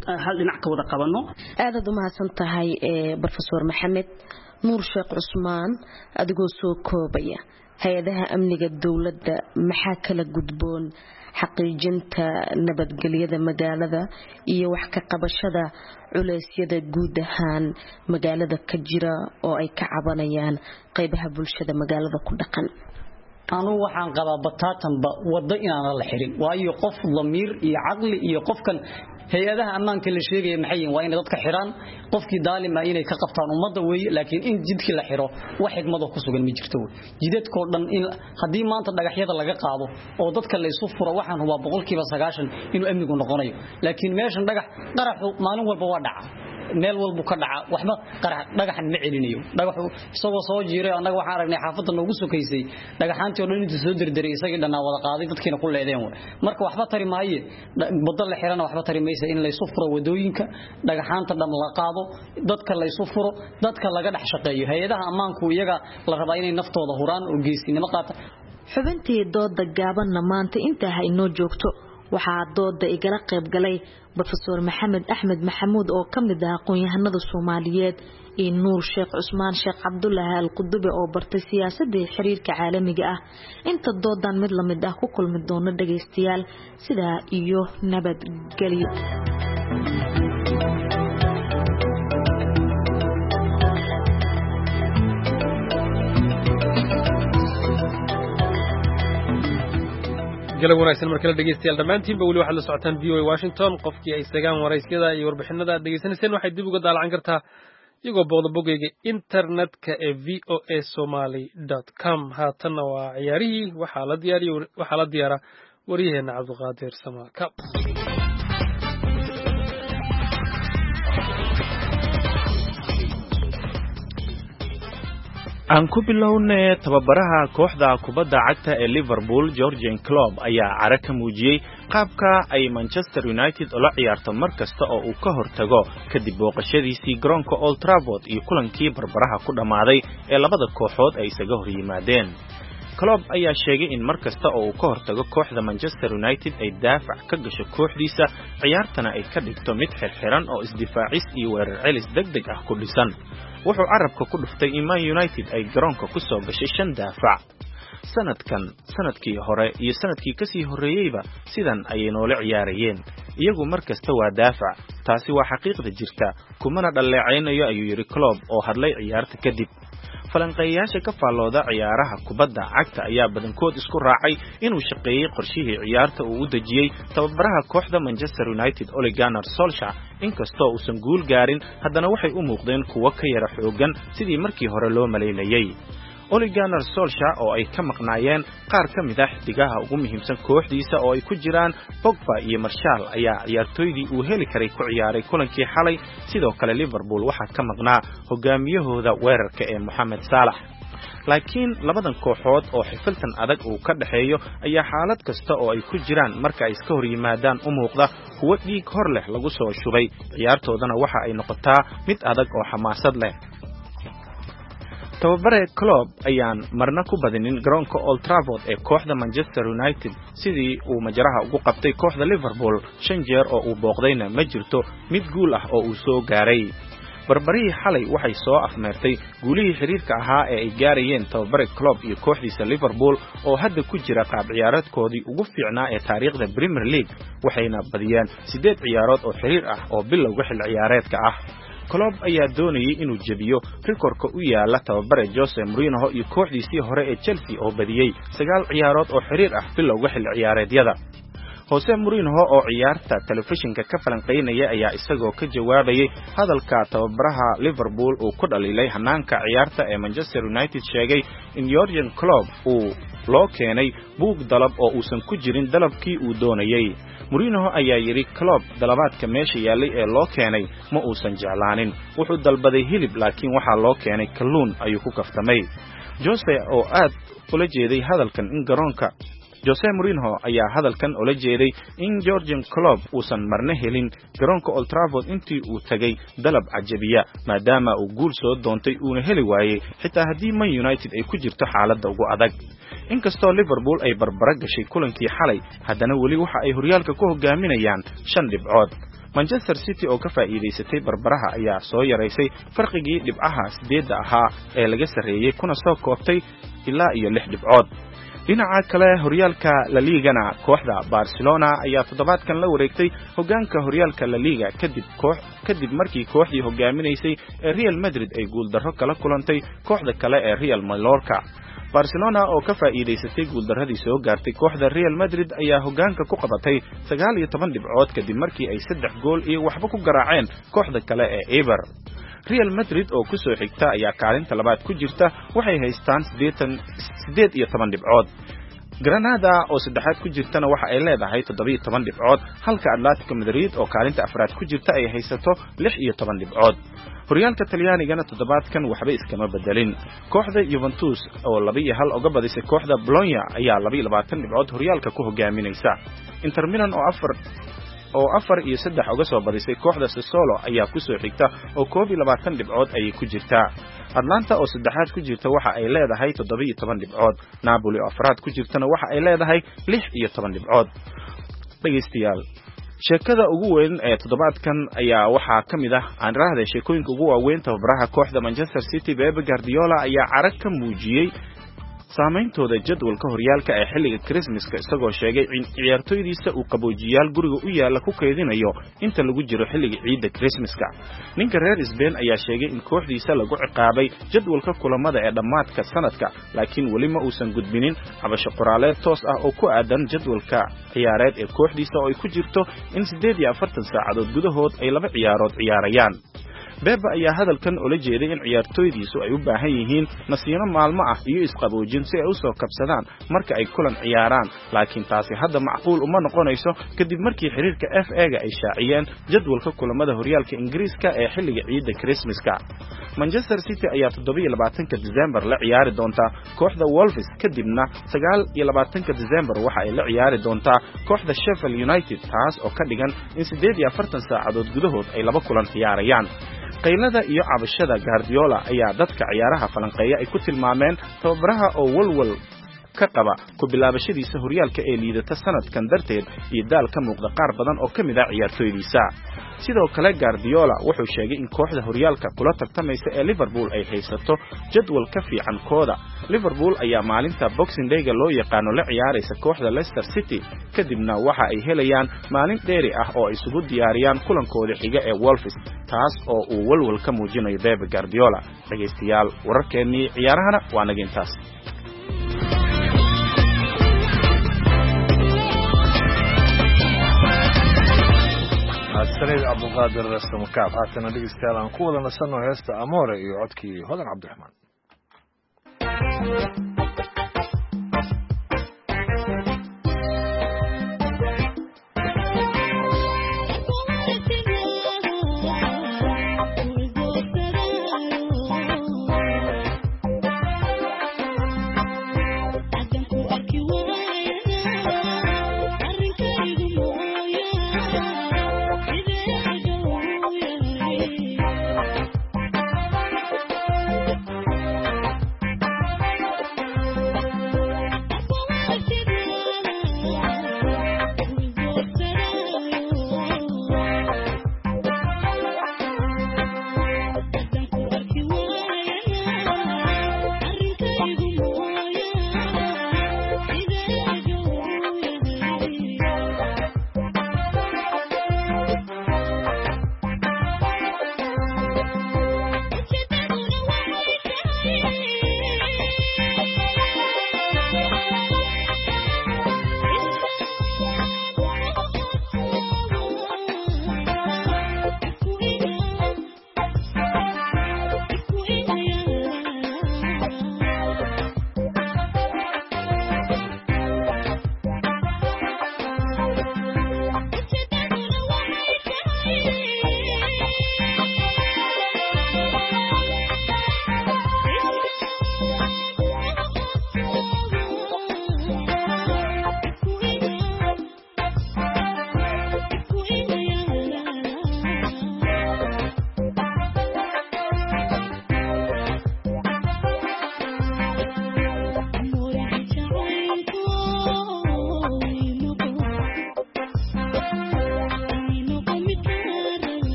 ka wada qabano aad u mahadsan tahay Professor Maxamed Nuur Sheekh Usmaan adigoo soo koobaya hay'adaha amniga dawladda maxaa kala gudboon xaqiijinta nabadgelyada magaalada iyo wax ka qabashada culeysyada guud ahaan magaalada ka jira oo ay ka cabanayaan qaybaha bulshada magaalada ku dhaqan anu waxaan qabaa bataatanba wada inaan la xirin waayo qof damiir iyo aqli iyo qofkan hay'adaha ammaanka la sheegay maxay waa in dadka xiraan qofkii daalima inay ka qabtaan umada weeye laakiin in jidkii la xiro wax xigmad ku sugan ma jirto jidadko dhan in hadii maanta dhagaxyada laga qaado oo dadka la isu furo waxaan hubaa 90% inuu amnigu noqonayo laakiin meeshan dhagax qaraxu maalin walba waa dhaca meel walba ka dhaca waxba dhagaxan ma celinayo dhagaxu isagoo soo jiiray anaga waxaan aragnay xaafadda noogu sokaysay dhagaxaantii oo dhan inta soo dirdiray isagii dhanaa wada qaaday dadkiina ku leedeen marka waxba tari maaye badda la xirana waxba tari maysa in la isu furo wadooyinka dhagaxaanta dham la qaado dadka la isu furo dadka laga dhex shaqeeyo hay'adaha ammaanku iyaga la rabaa inay naftooda huraan oo geesinimo qaata xubintii dooda gaabanna maanta inta ha inoo joogto waxaa dooda igala qayb galay Professor Maxamed Axmed Maxamuud oo kamid ah aqoon-yahanada Soomaaliyeed iyo Nuur Sheekh Cusmaan Sheekh Cabdullaahi Al-Qudube oo bartay siyaasadda iyo xiriirka caalamiga ah inta doodan mid la mid ah ku kulmi doona dhageystayaal sida iyo nabadgelyo galab wanaagsan markale dhageystayaal dhamaantiinba wali waxaad la socotaan VOA Washington qofkii ay isagaan waraysyada iyo warbixinada aad dhegeysanayseen waxay dib uga daalacan kartaa iyagoo booqda bogeyga internetka ee voasomali.com haatanna waa ciyaarihii waxaa la diyaara waryaheena Cabdiqaadir Samaaka aan ku bilownay tababaraha kooxda kubadda cagta ee Liverpool Jurgen Klopp ayaa cara ka muujiyay qaabka ay Manchester United ula ciyaarto markasta oo uu ka hortago kadib booqashadiisii garoonka Old Trafford iyo kulankii barbaraha ku dhamaaday ee labada kooxood ay isaga hor yimaadeen. Klopp ayaa sheegay in markasta oo uu ka hortago kooxda Manchester United ay daafac ka gasho kooxdiisa ciyaartana ay ka dhigto mid xirxiran oo isdifaacis iyo weerar celis degdeg ah ku dhisan. wuxuu carabka ku dhuftay in Man United ay garoonka ku soo gashay 5 daafac sanadkii hore iyo sanadkii kasii horeeyayba sidan ayay noola ciyaarayeen iyagu markasta waa daafac taasi waa xaqiiqda jirta kumana dhaleecaynayo ayuu yiri Klopp oo hadlay ciyaarta kadib falanqeeyaasha ka faallooda ciyaaraha kubadda cagta ayaa badankood isku raacay inuu shaqeeyay qorshihii ciyaarta uu u dejiyay tababaraha kooxda Manchester United Ole Gunnar Solskjaer inkastoo uusan guul gaarin haddana waxay u muuqdeen kuwo ka yara xoogan sidii markii hore loo maleynayay Ole Gunnar Solskjaer oo ay ka maqnaayeen qaar ka mid ah xidigaha ugu muhiimsan kooxdiisa oo ay ku jiraan Pogba iyo Martial ayaa ciyaartoydii uu heli karay ku ciyaaray kulankii xalay sidoo kale Liverpool waxa ka maqnaa hogaamiyahooda weerarka ee Mohamed Salah laakiin labadan kooxood oo xifiltan adag uu ka dhaxeeyo ayaa xaalad kasta oo ay ku jiraan marka ay iska hor yimaadaan u muuqda kuwa dhiig hor leh lagu soo shubay ciyaartoodana waxa ay noqotaa mid adag oo xamaasad leh tababare Klopp ayaan marna ku badinin garoonka Old Trafford ee kooxda Manchester United sidii uu majaraha ugu qabtay kooxda Liverpool 5 jeer oo uu booqdayna ma jirto mid guul ah oo uu soo gaaray barbarihii xalay waxay soo afmeertay guulihii xiriirka ahaa ee ay gaarayeen tababare Klopp iyo kooxdiisa Liverpool oo hadda ku jira qaab ciyaareedkoodii ugu fiicnaa ee taariikhda Premier League waxayna badiyeen 8 ciyaarood oo xiriir ah oo bilowga xil ciyaareedka ah Klopp ayaa doonayay inuu jabiyo rikoorka u yaala tababare Jose Mourinho iyo kooxdiisii hore ee Chelsea oo badiyay 9 ciyaarood oo xiriir ah bilowga xil ciyaareedyada Jose Mourinho oo ciyaarta telefishinka ka falanqeynaya ayaa isagoo ka jawaabayay hadalka tababaraha Liverpool uu ku dhaliilay hanaanka ciyaarta ee Manchester United sheegay in Jurgen Klopp uu loo keenay buug dalab oo uusan ku jirin dalabkii uu doonayay Mourinho ayaa yiri Klopp dalabaadka meesha yaalay ee loo keenay ma uusan jeclaanin wuxuu dalbaday hilib laakiin waxa loo keenay kalluun ayuu ku kaftamay Jose oo aad ula jeeday hadalkan in garoonka Jose Mourinho ayaa hadalkan ula jeeday in Jurgen Klopp uusan marna helin garoonka Old Trafford intii uu tagay dalab cajabiya maadaama uu guul soo doontay uuna heli waayay xitaa haddii Man United ay ku jirto xaaladda ugu adag inkastoo Liverpool ay barbara gashay kulankii xalay haddana weli waxa ay horyaalka ku hogaaminayaan 5 dhibcood Manchester City oo ka faa'iideysatay barbaraha ayaa soo yareysay farqigii dhibcaha 8 ahaa ee laga sareeyay kuna soo koobtay ilaa iyo 6 dhibcood dhinaca kale horyaalka La Ligana kooxda Barcelona ayaa toddobaadkan la wareegtay hogaanka horyaalka La Liga kadib markii kooxdii hogaaminaysay ee Real Madrid ay guul darro kala kulantay kooxda kale ee Real Mallorca Barcelona oo ka faa'iideysatay guul darradii soo gaartay kooxda Real Madrid ayaa hogaanka ku qabatay 19 dhibcood kadib markii ay 3 gool iyo waxba ku garaaceen kooxda kale ee Eibar Real Madrid oo ku soo xigta ayaa kaalinta labaad ku jirta waxay haystaan 18 dhibcood Granada oo saddexaad ku jirtana waxa ay leedahay 17 dhibcood halka Atletico Madrid oo kaalinta afraad ku jirta ay haysato 16 dhibcood. horyaalka Talyaanigana toddobaadkan waxba iskama bedelin. Kooxda Juventus oo 2-1 uga badisay kooxda Bologna ayaa 22 dhibcood horyaalka ku hogaaminaysa. Inter Milan oo 4-3 uga soo badisay kooxda Sassuolo ayaa ku soo xigta oo 22 dhibcood ay ku jirtaa. Atlanta oo saddexaad ku jirta waxa ay leedahay 17 dhibcood. Napoli oo afraad ku jirtana waxa ay leedahay 16 dhibcood. Dhageystayaal, sheekada ugu weyn ee toddobaadkan ayaa waxaa kamid ah aan raahday sheekooyinka ugu waaweyn tababaraha kooxda Manchester City Pep Guardiola ayaa carag ka muujiyay saameyntooda jadwalka horyaalka ee xilliga Christmaska isagoo sheegay in ciyaartoydiisa uu qaboojiyaal guriga u yaala ku kaydinayo inta lagu jiro xilliga ciida Christmaska. Ninka reer Spain ayaa sheegay in kooxdiisa lagu ciqaabay jadwalka kulamada ee dhamaadka sanadka, laakiin wali ma uusan gudbinin cabasho qoraaleed toos ah oo ku aadan jadwalka ciyaareed ee kooxdiisa oo ay ku jirto in 48 saacadood gudahood ay 2 ciyaarood ciyaarayaan. Pep ayaa hadalkan ula jeeday in ciyaartoydiisu ay u baahan yihiin nasiino maalmo ah iyo isqaboojin si ay u soo kabsadaan marka ay kulan ciyaaraan, laakiin taasi hadda macquul uma noqonayso kadib markii xiriirka FA-ga ay shaaciyeen jadwalka kulamada horyaalka Ingiriiska ee xilliga ciida Christmaska. Manchester City ayaa 27 December la ciyaari doonta kooxda Wolves, kadibna 29 December waxa ay la ciyaari doontaa kooxda Sheffield United, taas oo ka dhigan in 48 saacadood gudahood ay 2 kulan ciyaarayaan. qaylada iyo cabashada Guardiola ayaa dadka ciyaaraha falanqeeya ay ku tilmaameen tababaraha oo walwal ka qaba ku bilaabashadiisa horyaalka ee liidata sanadkan darteed iyo daal ka muuqda qaar badan oo kamid ah ciyaartoydiisa. sidoo kale Guardiola wuxuu sheegay in kooxda horyaalka kula tartamaysa ee Liverpool ay haysato jadwal ka fiican kooda. Liverpool ayaa maalinta Boxing Day-ga loo yaqaano la ciyaaraysa kooxda Leicester City, kadibna waxa ay helayaan maalin dheeri ah oo ay isugu diyaariyaan kulankooda xiga ee Wolves, taas oo uu walwal ka muujinayo Pep Guardiola. Dhageystayaal, wararkeennii ciyaarahana waa naga intaas. Sareed Abdulqaadir Samakaab haatana dhegeystayaal aan ku wada nasano heesta Amoore iyo codkii Hodan Cabdiraxmaan.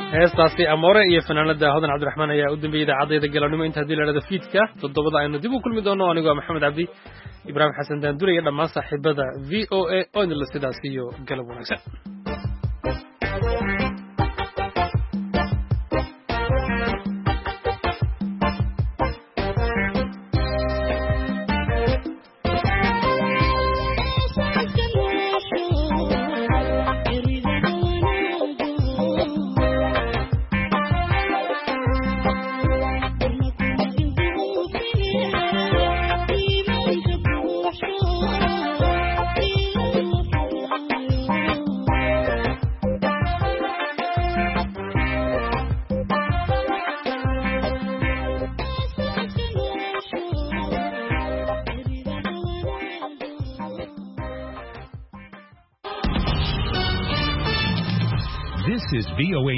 heestaasi amoore iyo fanaanada hodan cabdiraxmaan ayaa u dambeeyay idaacadayda galabnimo inta haddii la idhahdo fiidka 7 aynu dib u kulmi doono anigoo maxamed cabdi ibraahim xasan daandure iyo dhammaan saaxiibada VOA oo idinla sidaas iyo galab wanaagsan This is VOA